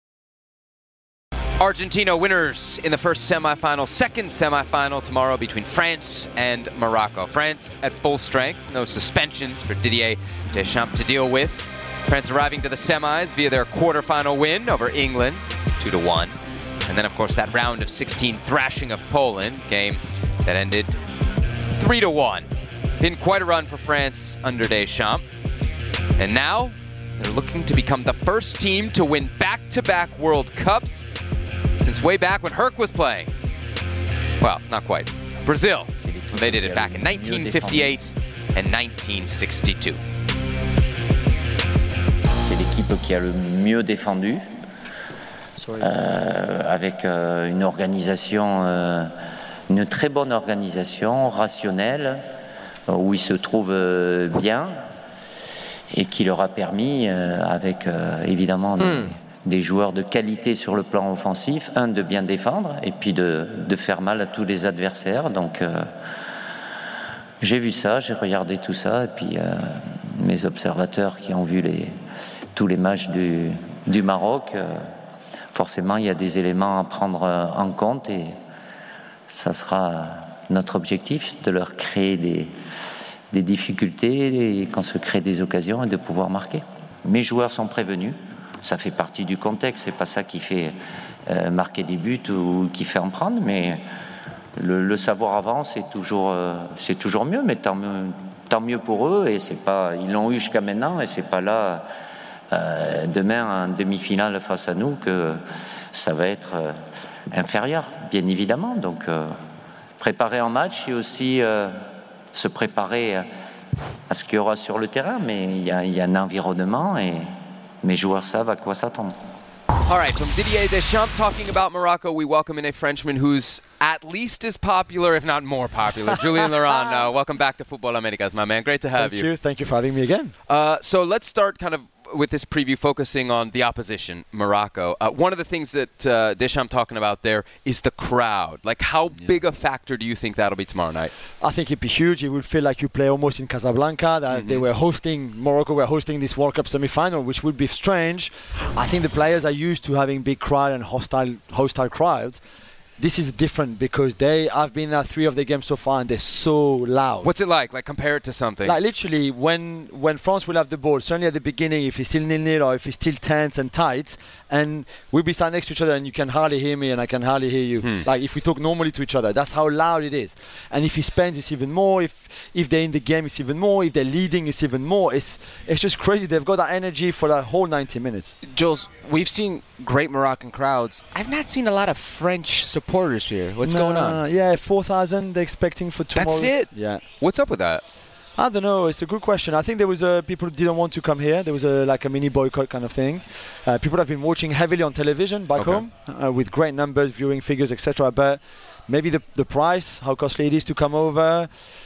Argentina winners in the first semifinal, second semifinal tomorrow between France and Morocco. France at full strength, no suspensions for Didier Deschamps to deal with. France arriving to the semis via their quarterfinal win over England, 2-1. And then, of course, that round of 16 thrashing of Poland, game that ended 3-1. Been quite a run for France under Deschamps. And now they're looking to become the first team to win back-to-back World Cups since way back when Herc was playing. Well, not quite. Brazil. They did it back in 1958 and 1962. C'est l'équipe qui a le mieux défendu, avec une organisation, une très bonne organisation, rationnelle, où ils se trouvent bien et qui leur a permis, avec évidemment des joueurs de qualité sur le plan offensif, de bien défendre et puis de faire mal à tous les adversaires. Donc j'ai vu ça, j'ai regardé tout ça et puis mes observateurs qui ont vu tous les matchs du Maroc, forcément il y a des éléments à prendre en compte et ça sera notre objectif de leur créer des difficultés et qu'on se crée des occasions et de pouvoir marquer. Mes joueurs sont prévenus. Ça fait partie du contexte, c'est pas ça qui fait marquer des buts ou qui fait en prendre, mais le savoir avant, c'est toujours mieux, mais tant mieux pour eux, et c'est pas, ils l'ont eu jusqu'à maintenant, et c'est pas là demain en demi-finale face à nous que ça va être inférieur, bien évidemment. Donc préparer un match et aussi se préparer à ce qu'il y aura sur le terrain, mais il y a un environnement et mes joueurs savent à quoi s'attendre. All right, from Didier Deschamps talking about Morocco, we welcome in a Frenchman who's at least as popular, if not more popular. Julien Laurent, welcome back to Football Americas, my man. Great to have you. Thank you for having me again. So let's start kind of with this preview focusing on the opposition, Morocco. One of the things that Deschamps talking about there is the crowd. Like, how big a factor do you think that'll be tomorrow night? I think it'd be huge. It would feel like you play almost in Casablanca. That they were Morocco were hosting this World Cup semi-final, which would be strange. I think the players are used to having big crowd and hostile crowds. this is different because I've been at 3 of the games so far and they're so loud. What's it like? Like, compare it to something. Like, literally, when France will have the ball, certainly at the beginning, if it's still 0-0 or if it's still tense and tight, and we'll be standing next to each other and you can hardly hear me and I can hardly hear you. Like, if we talk normally to each other, that's how loud it is. And if it's Spain, it's even more. If they're in the game, it's even more. If they're leading, it's even more. It's just crazy. They've got that energy for that whole 90 minutes. Jules, we've seen great Moroccan crowds. I've not seen a lot of French supporters here. What's going on? Yeah, 4,000 they're expecting for tomorrow. That's it? Yeah. What's up with that? I don't know. It's a good question. I think there was people who didn't want to come here. There was like a mini boycott kind of thing. People have been watching heavily on television back home with great numbers, viewing figures, etc. But maybe the price, how costly it is to come over.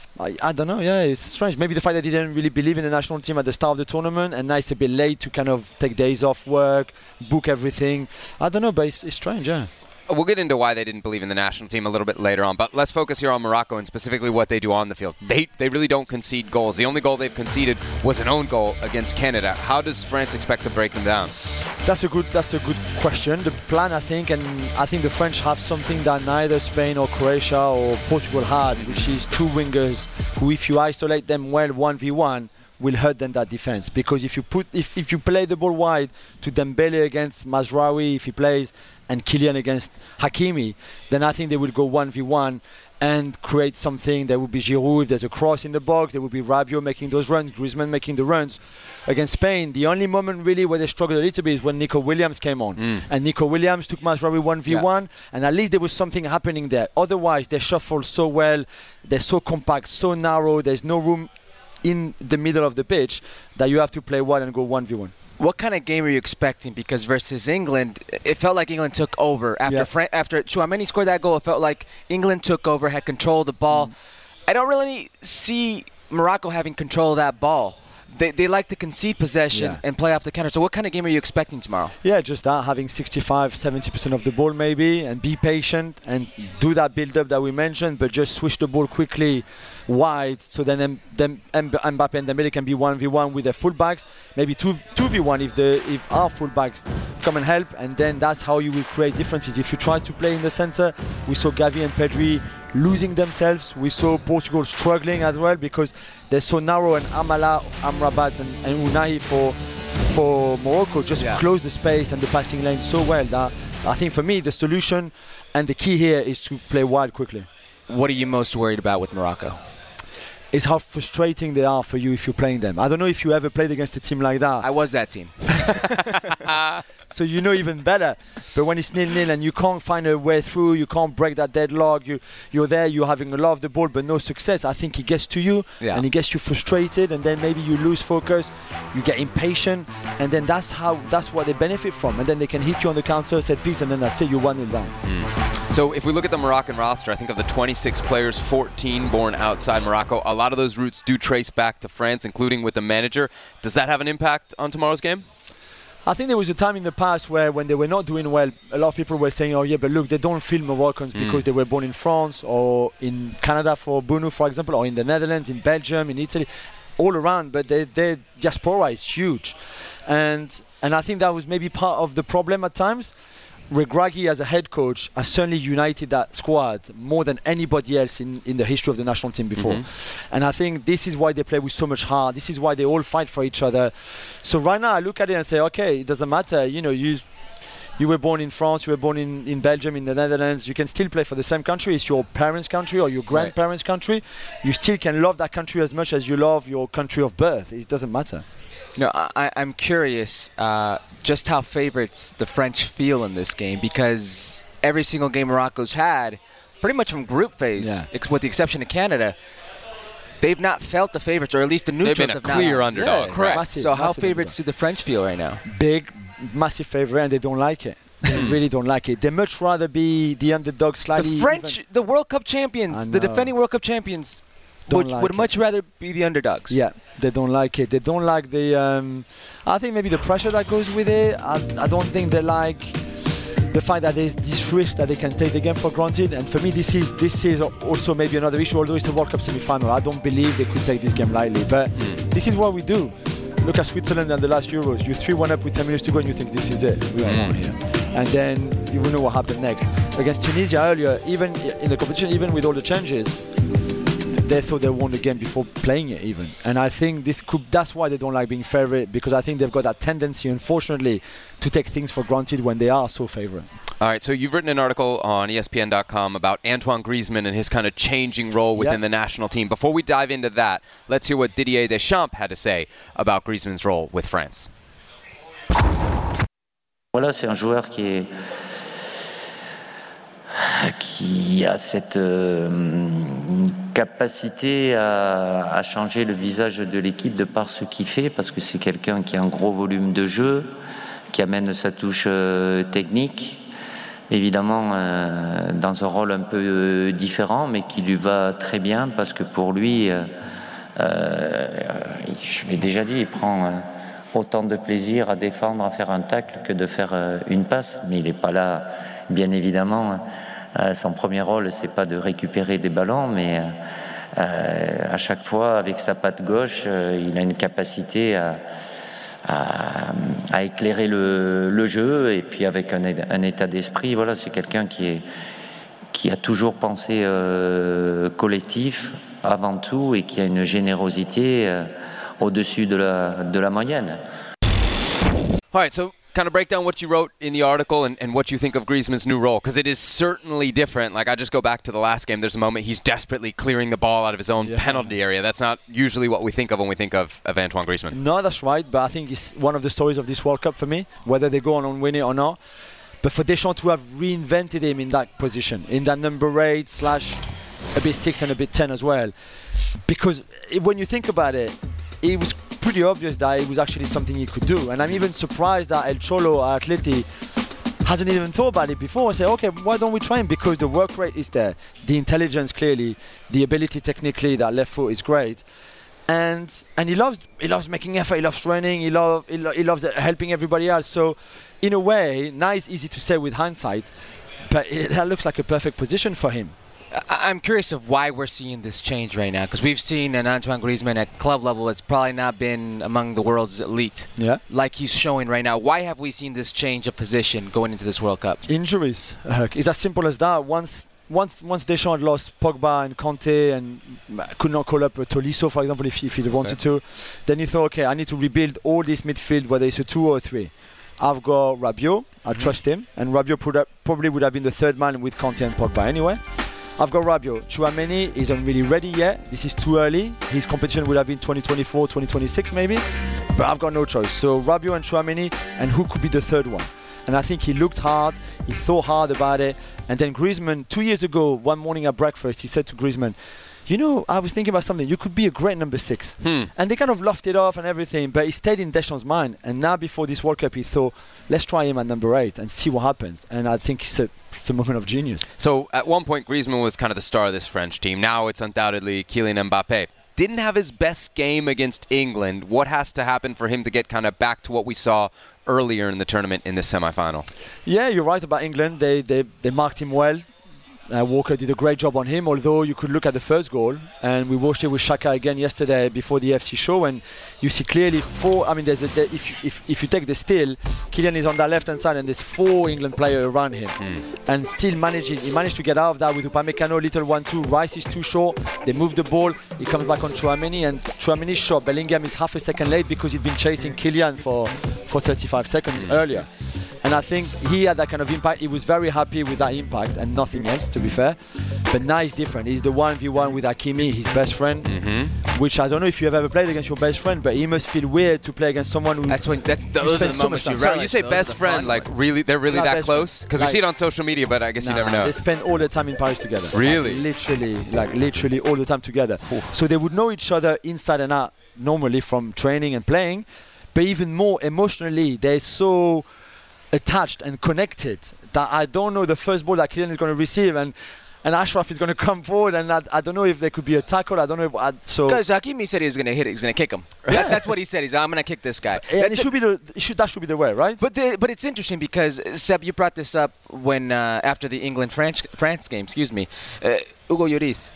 I don't know. Yeah, it's strange. Maybe the fact that they didn't really believe in the national team at the start of the tournament, and now it's a bit late to kind of take days off work, book everything. I don't know, but it's strange. Yeah. We'll get into why they didn't believe in the national team a little bit later on, but let's focus here on Morocco and specifically what they do on the field. They really don't concede goals. The only goal they've conceded was an own goal against Canada. How does France expect to break them down? That's a good question. The plan, I think the French have something that neither Spain or Croatia or Portugal had, which is 2 wingers who, if you isolate them well 1v1, will hurt them that defense. Because if you play the ball wide to Dembele against Mazraoui, if he plays, and Kylian against Hakimi, then I think they will go 1v1 and create something. There will be Giroud, if there's a cross in the box, there will be Rabiot making those runs, Griezmann making the runs. Against Spain, the only moment really where they struggled a little bit is when Nico Williams came on. And Nico Williams took Mazraoui 1v1, and at least there was something happening there. Otherwise, they shuffle so well, they're so compact, so narrow, there's no room in the middle of the pitch that you have to play wide and go 1v1. What kind of game are you expecting? Because versus England, it felt like England took over. After Tchouameni scored that goal, it felt like England took over, had control of the ball. I don't really see Morocco having control of that ball. They like to concede possession and play off the counter. So what kind of game are you expecting tomorrow? Yeah, just that, having 65-70% of the ball maybe, and be patient and do that build-up that we mentioned, but just switch the ball quickly wide, so then Mbappe and Dembele can be 1v1 with their fullbacks, maybe 2v1 if our fullbacks come and help, and then that's how you will create differences. If you try to play in the center, we saw Gavi and Pedri losing themselves. We saw Portugal struggling as well because they're so narrow, and Amrabat and Unai for Morocco just close the space and the passing lane so well that I think for me the solution and the key here is to play wide quickly. What are you most worried about with Morocco? It's how frustrating they are for you if you're playing them. I don't know if you ever played against a team like that. I was that team. So you know even better. But when it's 0-0 and you can't find a way through, you can't break that deadlock, you're there, you're having a lot of the ball but no success, I think it gets to you and it gets you frustrated, and then maybe you lose focus, you get impatient, and then that's what they benefit from. And then they can hit you on the counter, set piece, and then that's it, you're 1-0 down. So if we look at the Moroccan roster, I think of the 26 players, 14 born outside Morocco. A lot of those roots do trace back to France, including with the manager. Does that have an impact on tomorrow's game? I think there was a time in the past where when they were not doing well, a lot of people were saying, oh yeah, but look, they don't feel Moroccans because they were born in France or in Canada for Bounou, for example, or in the Netherlands, in Belgium, in Italy, all around, but their diaspora is huge. And I think that was maybe part of the problem at times. Regragui as a head coach has certainly united that squad more than anybody else in the history of the national team before. And I think this is why they play with so much heart. This is why they all fight for each other. So right now I look at it and say, okay, it doesn't matter. You know, you were born in France, you were born in Belgium, in the Netherlands. You can still play for the same country. It's your parents' country or your grandparents' country. You still can love that country as much as you love your country of birth. It doesn't matter. No, I'm curious just how favorites the French feel in this game, because every single game Morocco's had, pretty much from group phase, with the exception of Canada, they've not felt the favorites, or at least the neutrals have not. They've been a clear underdog. Yeah, correct. Massive, so how favorites do the French feel right now? Big, massive favorite, and they don't like it. They really don't like it. They much rather be the underdog slightly. The French, the World Cup champions, the defending World Cup champions, would much rather be the underdogs. Yeah, they don't like it. They don't like the I think maybe the pressure that goes with it. I don't think they like the fact that there's this risk that they can take the game for granted. And for me, this is also maybe another issue, although it's a World Cup semi-final. I don't believe they could take this game lightly. But this is what we do. Look at Switzerland and the last Euros. You 3-1 up with 10 minutes to go and you think this is it. We are on here. and then you will know what happened next. Against Tunisia earlier, even in the competition, even with all the changes, they thought they won the game before playing it even. And I think that's why they don't like being favourite, because I think they've got that tendency, unfortunately, to take things for granted when they are so favourite. All right, so you've written an article on ESPN.com about Antoine Griezmann and his kind of changing role within the national team. Before we dive into that, let's hear what Didier Deschamps had to say about Griezmann's role with France. Voilà, c'est un joueur qui a cette capacité à changer le visage de l'équipe de par ce qu'il fait, parce que c'est quelqu'un qui a un gros volume de jeu, qui amène sa touche technique, évidemment dans un rôle un peu différent, mais qui lui va très bien, parce que pour lui, je l'ai déjà dit, il prend autant de plaisir à défendre, à faire un tacle que de faire une passe, mais il n'est pas là, bien évidemment. Son premier rôle, c'est pas de récupérer des ballons, mais à chaque fois, avec sa patte gauche, il a une capacité à éclairer le jeu, et puis avec un état d'esprit. Voilà, c'est quelqu'un qui a toujours pensé collectif avant tout, et qui a une générosité au-dessus de la moyenne. All right, so kind of break down what you wrote in the article and what you think of Griezmann's new role, because it is certainly different. Like, I just go back to the last game. There's a moment he's desperately clearing the ball out of his own penalty area. That's not usually what we think of when we think of Antoine Griezmann. No, that's right, but I think it's one of the stories of this World Cup for me, whether they go on and win it or not. But for Deschamps to have reinvented him in that position, in that number 8 / a bit 6 and a bit 10 as well. Because when you think about it, it was pretty obvious that it was actually something he could do. And I'm even surprised that El Cholo Atleti hasn't even thought about it before and say, okay, why don't we try him? Because the work rate is there, the intelligence clearly, the ability technically, that left foot is great. And he loves making effort, he loves running, he loves helping everybody else. So in a way, nice, easy to say with hindsight, but that looks like a perfect position for him. I'm curious of why we're seeing this change right now, because we've seen an Antoine Griezmann at club level that's probably not been among the world's elite, like he's showing right now. Why have we seen this change of position going into this World Cup? Injuries. It's as simple as that. Once Deschamps had lost Pogba and Kanté and could not call up Tolisso, for example, if he wanted to, then he thought, okay, I need to rebuild all this midfield, whether it's a 2 or a 3. I've got Rabiot, I trust him, and Rabiot probably would have been the third man with Kanté and Pogba anyway. I've got Rabiot. Tchouaméni isn't really ready yet. This is too early. His competition would have been 2024, 2026 maybe. But I've got no choice. So Rabiot and Tchouaméni, and who could be the third one? And I think he looked hard. He thought hard about it. And then Griezmann, 2 years ago, one morning at breakfast, he said to Griezmann, you know, I was thinking about something. You could be a great number 6. And they kind of laughed it off and everything, but it stayed in Deschamps' mind. And now before this World Cup, he thought, let's try him at number 8 and see what happens. And I think it's a moment of genius. So at one point, Griezmann was kind of the star of this French team. Now it's undoubtedly Kylian Mbappe. Didn't have his best game against England. What has to happen for him to get kind of back to what we saw earlier in the tournament in this semi-final? Yeah, you're right about England. They marked him well. Walker did a great job on him, although you could look at the first goal, and we watched it with Xhaka again yesterday before the FC show, and you see clearly if you take the still, Kylian is on that left hand side and there's 4 England players around him, and still he managed to get out of that with Upamecano, little 1-2. Rice is too short, they move the ball, he comes back on Tchouaméni, and Tchouaméni's shot, Bellingham is half a second late because he'd been chasing Kylian for 35 seconds earlier. And I think he had that kind of impact. He was very happy with that impact and nothing else, to be fair. But now he's different. He's the 1v1 with Hakimi, his best friend, which I don't know if you have ever played against your best friend, but he must feel weird to play against someone who... Those are the moments you realize. So you say best friend, like really, they're really that close? Because we see it on social media, but I guess you never know. They spend all the time in Paris together. Really? Literally all the time together. So they would know each other inside and out normally from training and playing, but even more emotionally, they're so attached and connected that I don't know the first ball that Kylian is going to receive and Ashraf is going to come forward, and I don't know if there could be a tackle. I don't know because Hakimi said he was going to hit it, he's going to kick him. That's what he said. He's like, I'm going to kick this guy. And that should be the way, right? But it's interesting because Seb, you brought this up when after the England France game, Hugo Lloris.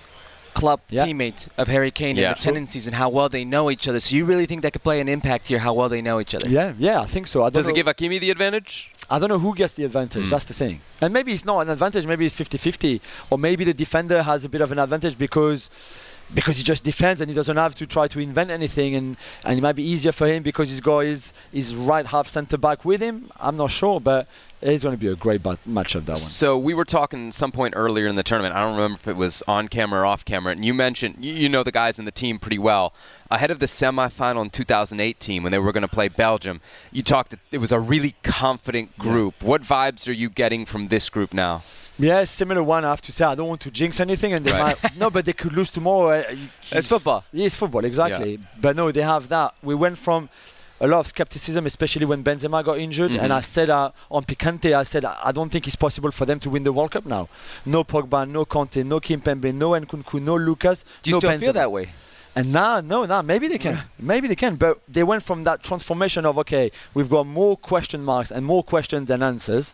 club teammate of Harry Kane and the tendencies and how well they know each other. So you really think that could play an impact here, how well they know each other? Yeah, I think so. Does it give Hakimi the advantage? I don't know who gets the advantage. That's the thing. And maybe it's not an advantage. Maybe it's 50-50. Or maybe the defender has a bit of an advantage because he just defends and he doesn't have to try to invent anything, and it might be easier for him because he's got his right half centre back with him. I'm not sure, but it's going to be a great matchup, that one. So we were talking some point earlier in the tournament. I don't remember if it was on camera or off camera, and you mentioned you know the guys in the team pretty well. Ahead of the semifinal in 2018 when they were going to play Belgium, you talked that it was a really confident group. Yeah. What vibes are you getting from this group now? Yeah, similar one, I have to say. I don't want to jinx anything, and they might, no, but they could lose tomorrow. It's football. Yeah, it's football, exactly. Yeah. But no, they have that. We went from a lot of skepticism, especially when Benzema got injured, and I said on Picante, I don't think it's possible for them to win the World Cup now. No Pogba, no Conte, no Kimpembe, no Nkunku, no Lucas. Do you still feel that way? And now, maybe they can. Yeah. Maybe they can. But they went from that transformation of, okay, we've got more question marks and more questions than answers,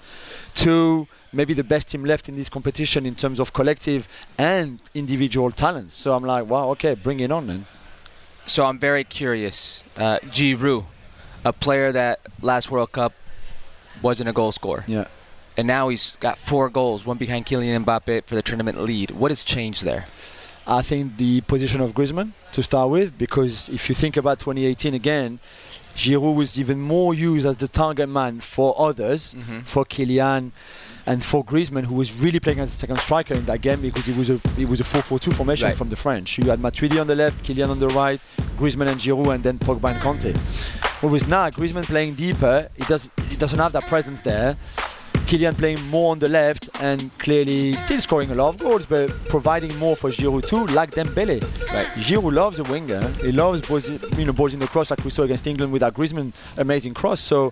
to maybe the best team left in this competition in terms of collective and individual talents. So I'm like, wow, okay, bring it on then. So I'm very curious. Giroud, a player that last World Cup wasn't a goal scorer. Yeah. And now he's got 4 goals, one behind Kylian Mbappe for the tournament lead. What has changed there? I think the position of Griezmann to start with, because if you think about 2018 again, Giroud was even more used as the target man for others, for Kylian and for Griezmann, who was really playing as a second striker in that game because it was a 4-4-2 formation from the French. You had Matuidi on the left, Kylian on the right, Griezmann and Giroud, and then Pogba and Conte. Whereas now Griezmann playing deeper, he doesn't have that presence there. Kylian playing more on the left and clearly still scoring a lot of goals, but providing more for Giroud too, like Dembele. Right. Giroud loves a winger. He loves balls in the cross, like we saw against England with that Griezmann amazing cross. So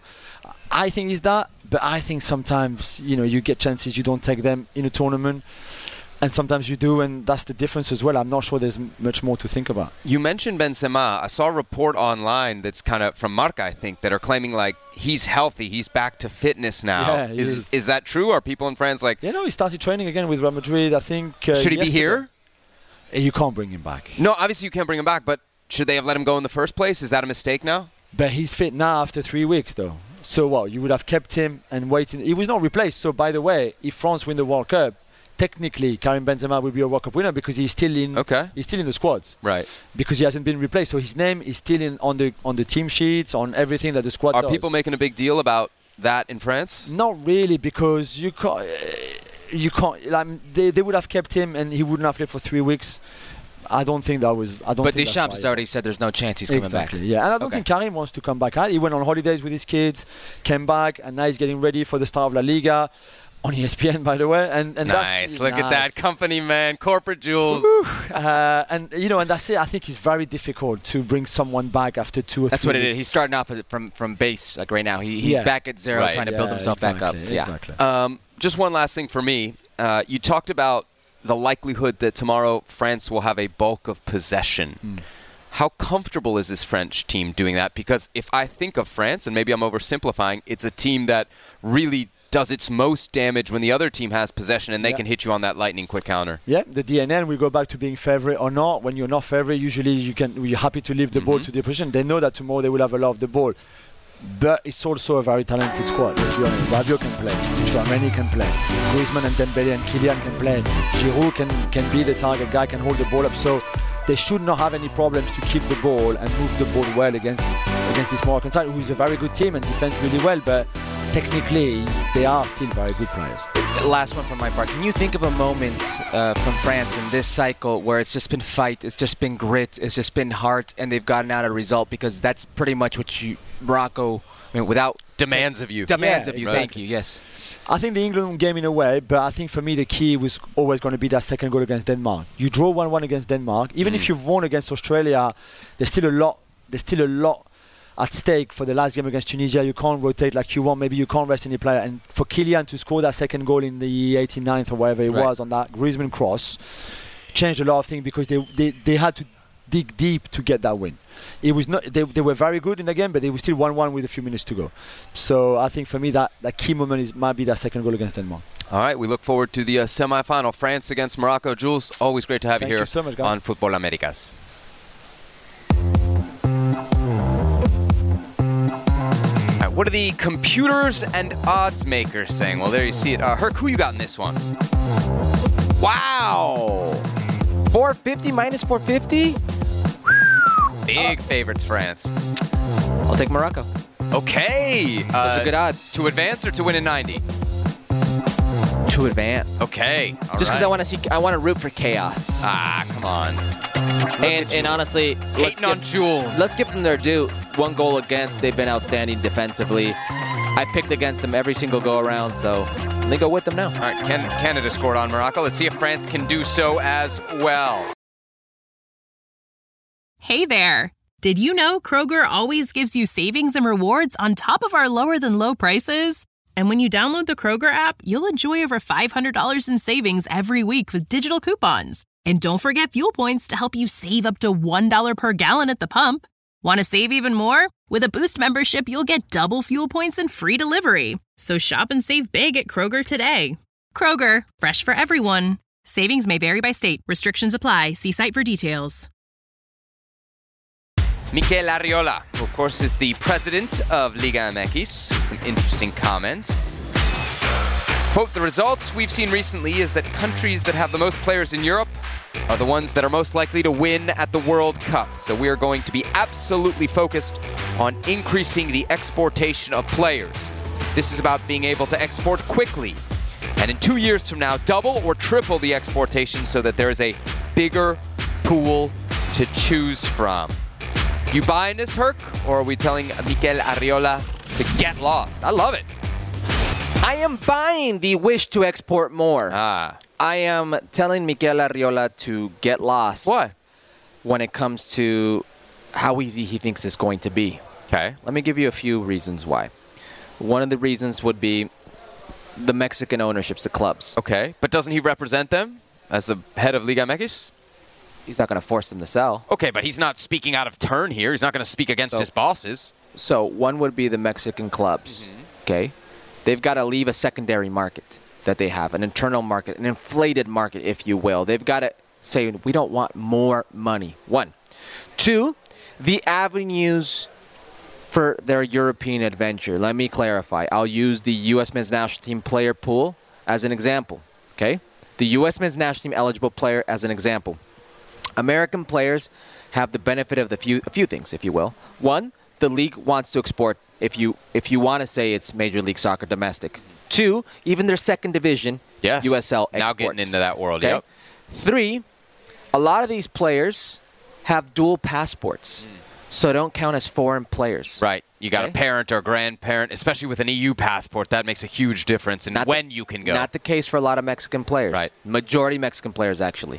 I think it's that, but I think sometimes you get chances, you don't take them in a tournament. And sometimes you do, and that's the difference as well. I'm not sure there's much more to think about. You mentioned Benzema. I saw a report online that's kind of from Marca, I think, that are claiming like he's healthy, he's back to fitness now. Yeah, is that true? Are people in France like... he started training again with Real Madrid, I think. Should he be here? You can't bring him back. No, obviously you can't bring him back, but should they have let him go in the first place? Is that a mistake now? But he's fit now after 3 weeks, though. So what? You would have kept him and waited. He was not replaced. So, by the way, if France win the World Cup, technically Karim Benzema will be a World Cup winner because he's still in the squads. Right. Because he hasn't been replaced. So his name is still on the team sheets, on everything that the squad does. Are people making a big deal about that in France? Not really, because you can't like, they would have kept him and he wouldn't have played for 3 weeks. I don't think that was... But Deschamps has already said there's no chance he's coming back. Yeah, and I don't think Karim wants to come back. He went on holidays with his kids, came back, and now he's getting ready for the start of La Liga. On ESPN, by the way, and nice. Look at that company, man. Corporate jewels. And that's it. I think it's very difficult to bring someone back after 2 or 3 weeks. That's what it is. He's starting off from base, like right now. He's back at zero, trying to build himself back up. Exactly. Just one last thing for me. You talked about the likelihood that tomorrow France will have a bulk of possession. How comfortable is this French team doing that? Because if I think of France, and maybe I'm oversimplifying, it's a team that really does its most damage when the other team has possession and they can hit you on that lightning quick counter. Yeah, the DNA will go back to being favorite or not. When you're not favorite, usually you're happy to leave the ball to the opposition. They know that tomorrow they will have a lot of the ball. But it's also a very talented squad. Let's be honest. Rabiot can play. Chouameni can play. Griezmann and Dembele and Kylian can play. Giroud can be the target guy, can hold the ball up. So they should not have any problems to keep the ball and move the ball well against this Moroccan side, who is a very good team and defends really well. But technically, they are still very good players. Last one from my part. Can you think of a moment from France in this cycle where it's just been fight, it's just been grit, it's just been heart, and they've gotten out a result? Because that's pretty much what Morocco, without demands of you. Thank you. Yes. I think the England game in a way, but I think for me the key was always going to be that second goal against Denmark. You draw 1-1 against Denmark. Even if you've won against Australia, there's still a lot at stake for the last game against Tunisia. You can't rotate like you want. Maybe you can't rest any player. And for Kylian to score that second goal in the 89th or whatever it was on that Griezmann cross changed a lot of things, because they had to dig deep to get that win. It was not. They were very good in the game, but they were still 1-1 with a few minutes to go. So I think for me that key moment might be that second goal against Denmark. All right, we look forward to the semifinal, France against Morocco. Jules, always great to have you here so much, on Football Americas. What are the computers and odds makers saying? Well, there you see it. Herc, who you got in this one? Wow! 450 minus 450? Big favorites, France. I'll take Morocco. Okay. Those are good odds. To advance or to win in 90? To advance. Okay. All just because right. I want to root for chaos. Ah, come on. And honestly, hating on Jules. Let's give them their due. 1 goal against. They've been outstanding defensively. I picked against them every single go around, so they go with them now. All right, Canada scored on Morocco. Let's see if France can do so as well. Hey there. Did you know Kroger always gives you savings and rewards on top of our lower than low prices? And when you download the Kroger app, you'll enjoy over $500 in savings every week with digital coupons. And don't forget fuel points to help you save up to $1 per gallon at the pump. Want to save even more? With a Boost membership, you'll get double fuel points and free delivery. So shop and save big at Kroger today. Kroger, fresh for everyone. Savings may vary by state. Restrictions apply. See site for details. Mikel Arriola, who of course is the president of Liga MX. Some interesting comments. Quote, the results we've seen recently is that countries that have the most players in Europe are the ones that are most likely to win at the World Cup. So we are going to be absolutely focused on increasing the exportation of players. This is about being able to export quickly. And in 2 years from now, double or triple the exportation so that there is a bigger pool to choose from. You buying this, Herc? Or are we telling Mikel Arriola to get lost? I love it. I am buying the wish to export more. I am telling Mikel Arriola to get lost. Why? When it comes to how easy he thinks it's going to be. Okay. Let me give you a few reasons why. One of the reasons would be the Mexican ownerships, the clubs. Okay. But doesn't he represent them as the head of Liga MX? He's not going to force them to sell. Okay, but he's not speaking out of turn here. He's not going to speak against his bosses. So one would be the Mexican clubs. Okay. They've got to leave a secondary market that they have, an internal market, an inflated market, if you will. They've got to say, we don't want more money. 1. 2, the avenues for their European adventure. Let me clarify. I'll use the U.S. men's national team player pool as an example. Okay? The U.S. men's national team eligible player as an example. American players have the benefit of a few things, if you will. 1, the league wants to export, if you want to say it's Major League Soccer domestic. 2, even their second division, yes. USL exports. Now getting into that world, okay? Yep. 3, a lot of these players have dual passports, so don't count as foreign players. Right. You got a parent or grandparent, especially with an EU passport. That makes a huge difference in when you can go. Not the case for a lot of Mexican players. Right. Majority Mexican players, actually.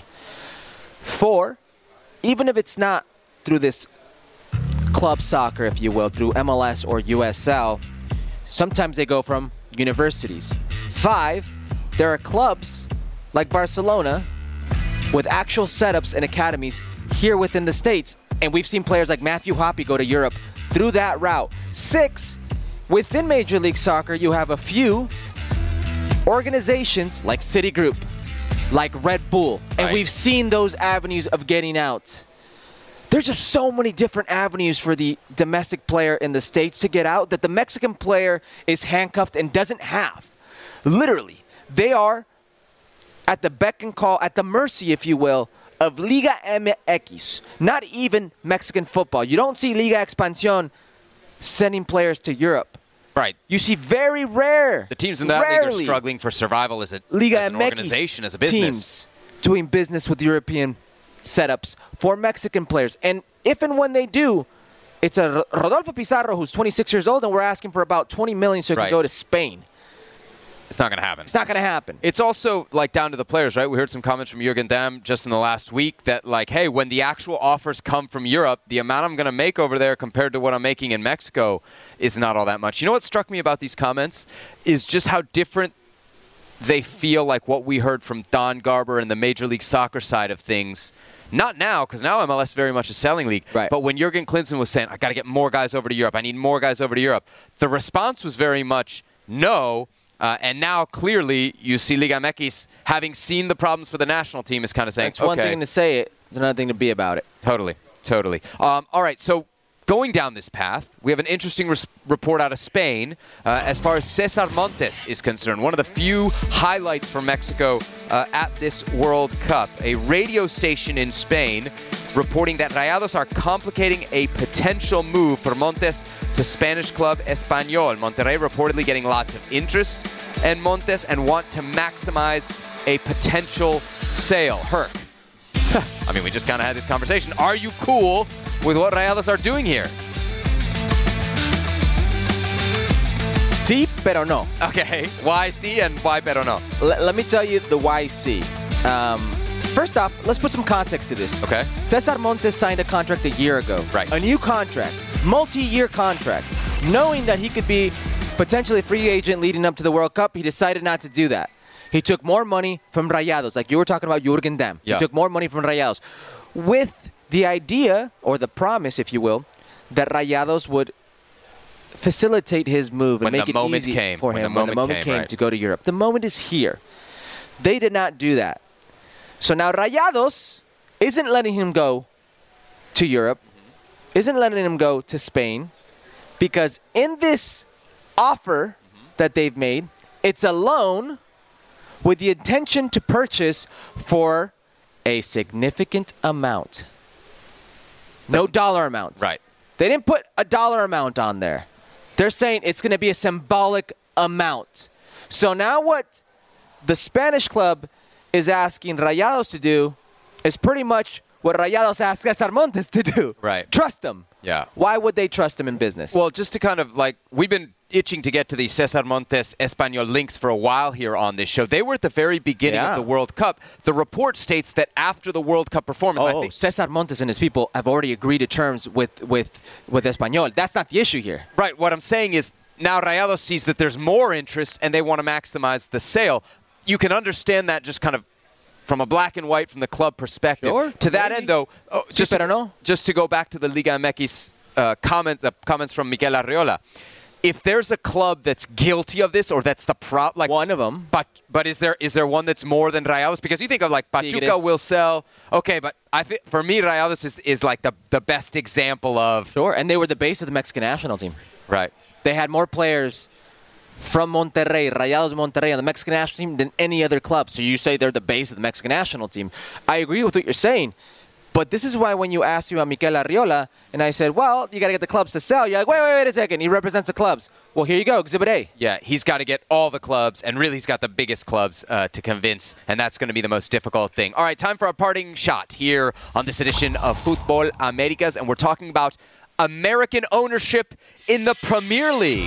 4, even if it's not through this club soccer, if you will, through MLS or USL, sometimes they go from universities. 5, there are clubs like Barcelona with actual setups and academies here within the States, and we've seen players like Matthew Hoppe go to Europe through that route. 6, within Major League Soccer, you have a few organizations like Citigroup, like Red Bull, and we've seen those avenues of getting out. There's just so many different avenues for the domestic player in the States to get out that the Mexican player is handcuffed and doesn't have. Literally, they are at the beck and call, at the mercy, if you will, of Liga MX, not even Mexican football. You don't see Liga Expansión sending players to Europe. Right. You see very rare. The teams in that league are struggling for survival as an organization, as a business. Teams doing business with European setups for Mexican players. And if and when they do, it's a Rodolfo Pizarro who's 26 years old, and we're asking for about $20 million so he can go to Spain. It's not going to happen. It's not going to happen. It's also like down to the players, right? We heard some comments from Jürgen Damm just in the last week that like, hey, when the actual offers come from Europe, the amount I'm going to make over there compared to what I'm making in Mexico is not all that much. You know what struck me about these comments is just how different they feel like what we heard from Don Garber and the Major League Soccer side of things. Not now, because now MLS very much a selling league. Right. But when Jurgen Klinsmann was saying, I got to get more guys over to Europe, I need more guys over to Europe, the response was very much no. And now, clearly, you see Liga MX, having seen the problems for the national team, is kind of saying, it's one thing to say it, it's another thing to be about it. Totally. All right, so going down this path, we have an interesting report out of Spain as far as Cesar Montes is concerned. One of the few highlights for Mexico at this World Cup. A radio station in Spain reporting that Rayados are complicating a potential move for Montes to Spanish club Espanyol. Monterrey reportedly getting lots of interest in Montes and want to maximize a potential sale. Herc. I mean, we just kind of had this conversation. Are you cool with what Rayados are doing here? Sí, pero no. Okay, why sí and why pero no? Let me tell you the why sí. First off, let's put some context to this. Okay. Cesar Montes signed a contract a year ago. Right. A new contract, multi-year contract. Knowing that he could be potentially a free agent leading up to the World Cup, he decided not to do that. He took more money from Rayados, like you were talking about Jürgen Damm. Yeah. He took more money from Rayados with the idea, or the promise, if you will, that Rayados would facilitate his move and make it easy for him when the moment came to go to Europe. The moment is here. They did not do that. So now Rayados isn't letting him go to Europe, isn't letting him go to Spain, because in this offer that they've made, it's a loan with the intention to purchase for a significant amount. No dollar amount. Right. They didn't put a dollar amount on there. They're saying it's going to be a symbolic amount. So now what the Spanish club is asking Rayados to do is pretty much what Rayados asked Cesar Montes to do. Right. Trust him. Yeah. Why would they trust him in business? Well, just to kind of like, we've been itching to get to the Cesar Montes Espanyol links for a while here on this show. They were at the very beginning of the World Cup. The report states that after the World Cup performance, I think Cesar Montes and his people have already agreed to terms with Espanyol. That's not the issue here. Right. What I'm saying is now Rayados sees that there's more interest and they want to maximize the sale. You can understand that just kind of from a black and white from the club perspective. Sure, to that end, though, just to go back to the Liga MX comments from Mikel Arriola, if there's a club that's guilty of this or that's the like one of them, but is there one that's more than Rayados? Because you think of like Pachuca will sell, okay, but I think for me Rayados is like the best example of and they were the base of the Mexican national team. Right. They had more players from Monterrey, Rayados Monterrey, on the Mexican national team than any other club. So you say they're the base of the Mexican national team. I agree with what you're saying. But this is why when you asked me about Mikel Arriola, and I said, well, you got to get the clubs to sell. You're like, wait a second. He represents the clubs. Well, here you go, Exhibit A. Yeah, he's got to get all the clubs, and really he's got the biggest clubs to convince, and that's going to be the most difficult thing. All right, time for a parting shot here on this edition of Fútbol Américas, and we're talking about American ownership in the Premier League.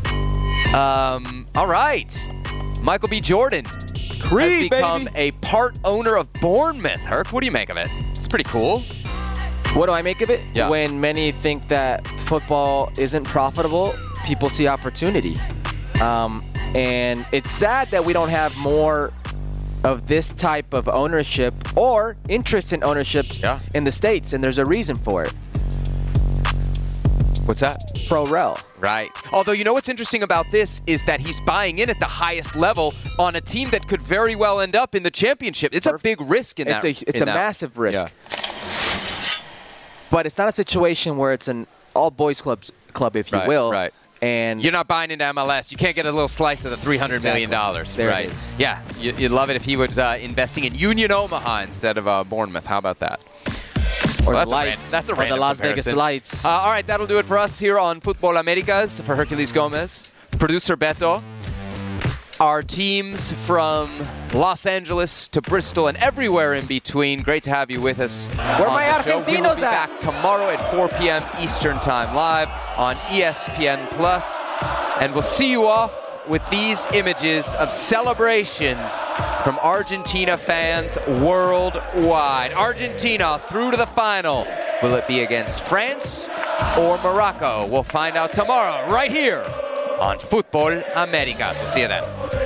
All right. Michael B. Jordan has become a part owner of Bournemouth. Herc, what do you make of it? It's pretty cool. What do I make of it? Yeah. When many think that football isn't profitable, people see opportunity. And it's sad that we don't have more of this type of ownership or interest in ownership in the States, and there's a reason for it. What's that? Pro Rel. Right. Although, you know what's interesting about this is that he's buying in at the highest level on a team that could very well end up in the championship. It's a big risk in that. It's a massive risk. Yeah. But it's not a situation where it's an all-boys club, if you will. Right. And you're not buying into MLS. You can't get a little slice of the $300 million. There right. It is. Yeah. You'd love it if he was investing in Union Omaha instead of Bournemouth. How about that? Or well, the Lights. That's a or random the Las comparison. Vegas Lights. All right, that'll do it for us here on Fútbol Américas. For Hercules Gomez, producer Beto, our teams from Los Angeles to Bristol and everywhere in between. Great to have you with us. Where my Argentinos We will be at? back tomorrow at 4 p.m. Eastern Time live on ESPN+. And we'll see you off with these images of celebrations from Argentina fans worldwide. Argentina through to the final. Will it be against France or Morocco? We'll find out tomorrow right here on Fútbol Américas. We'll see you then.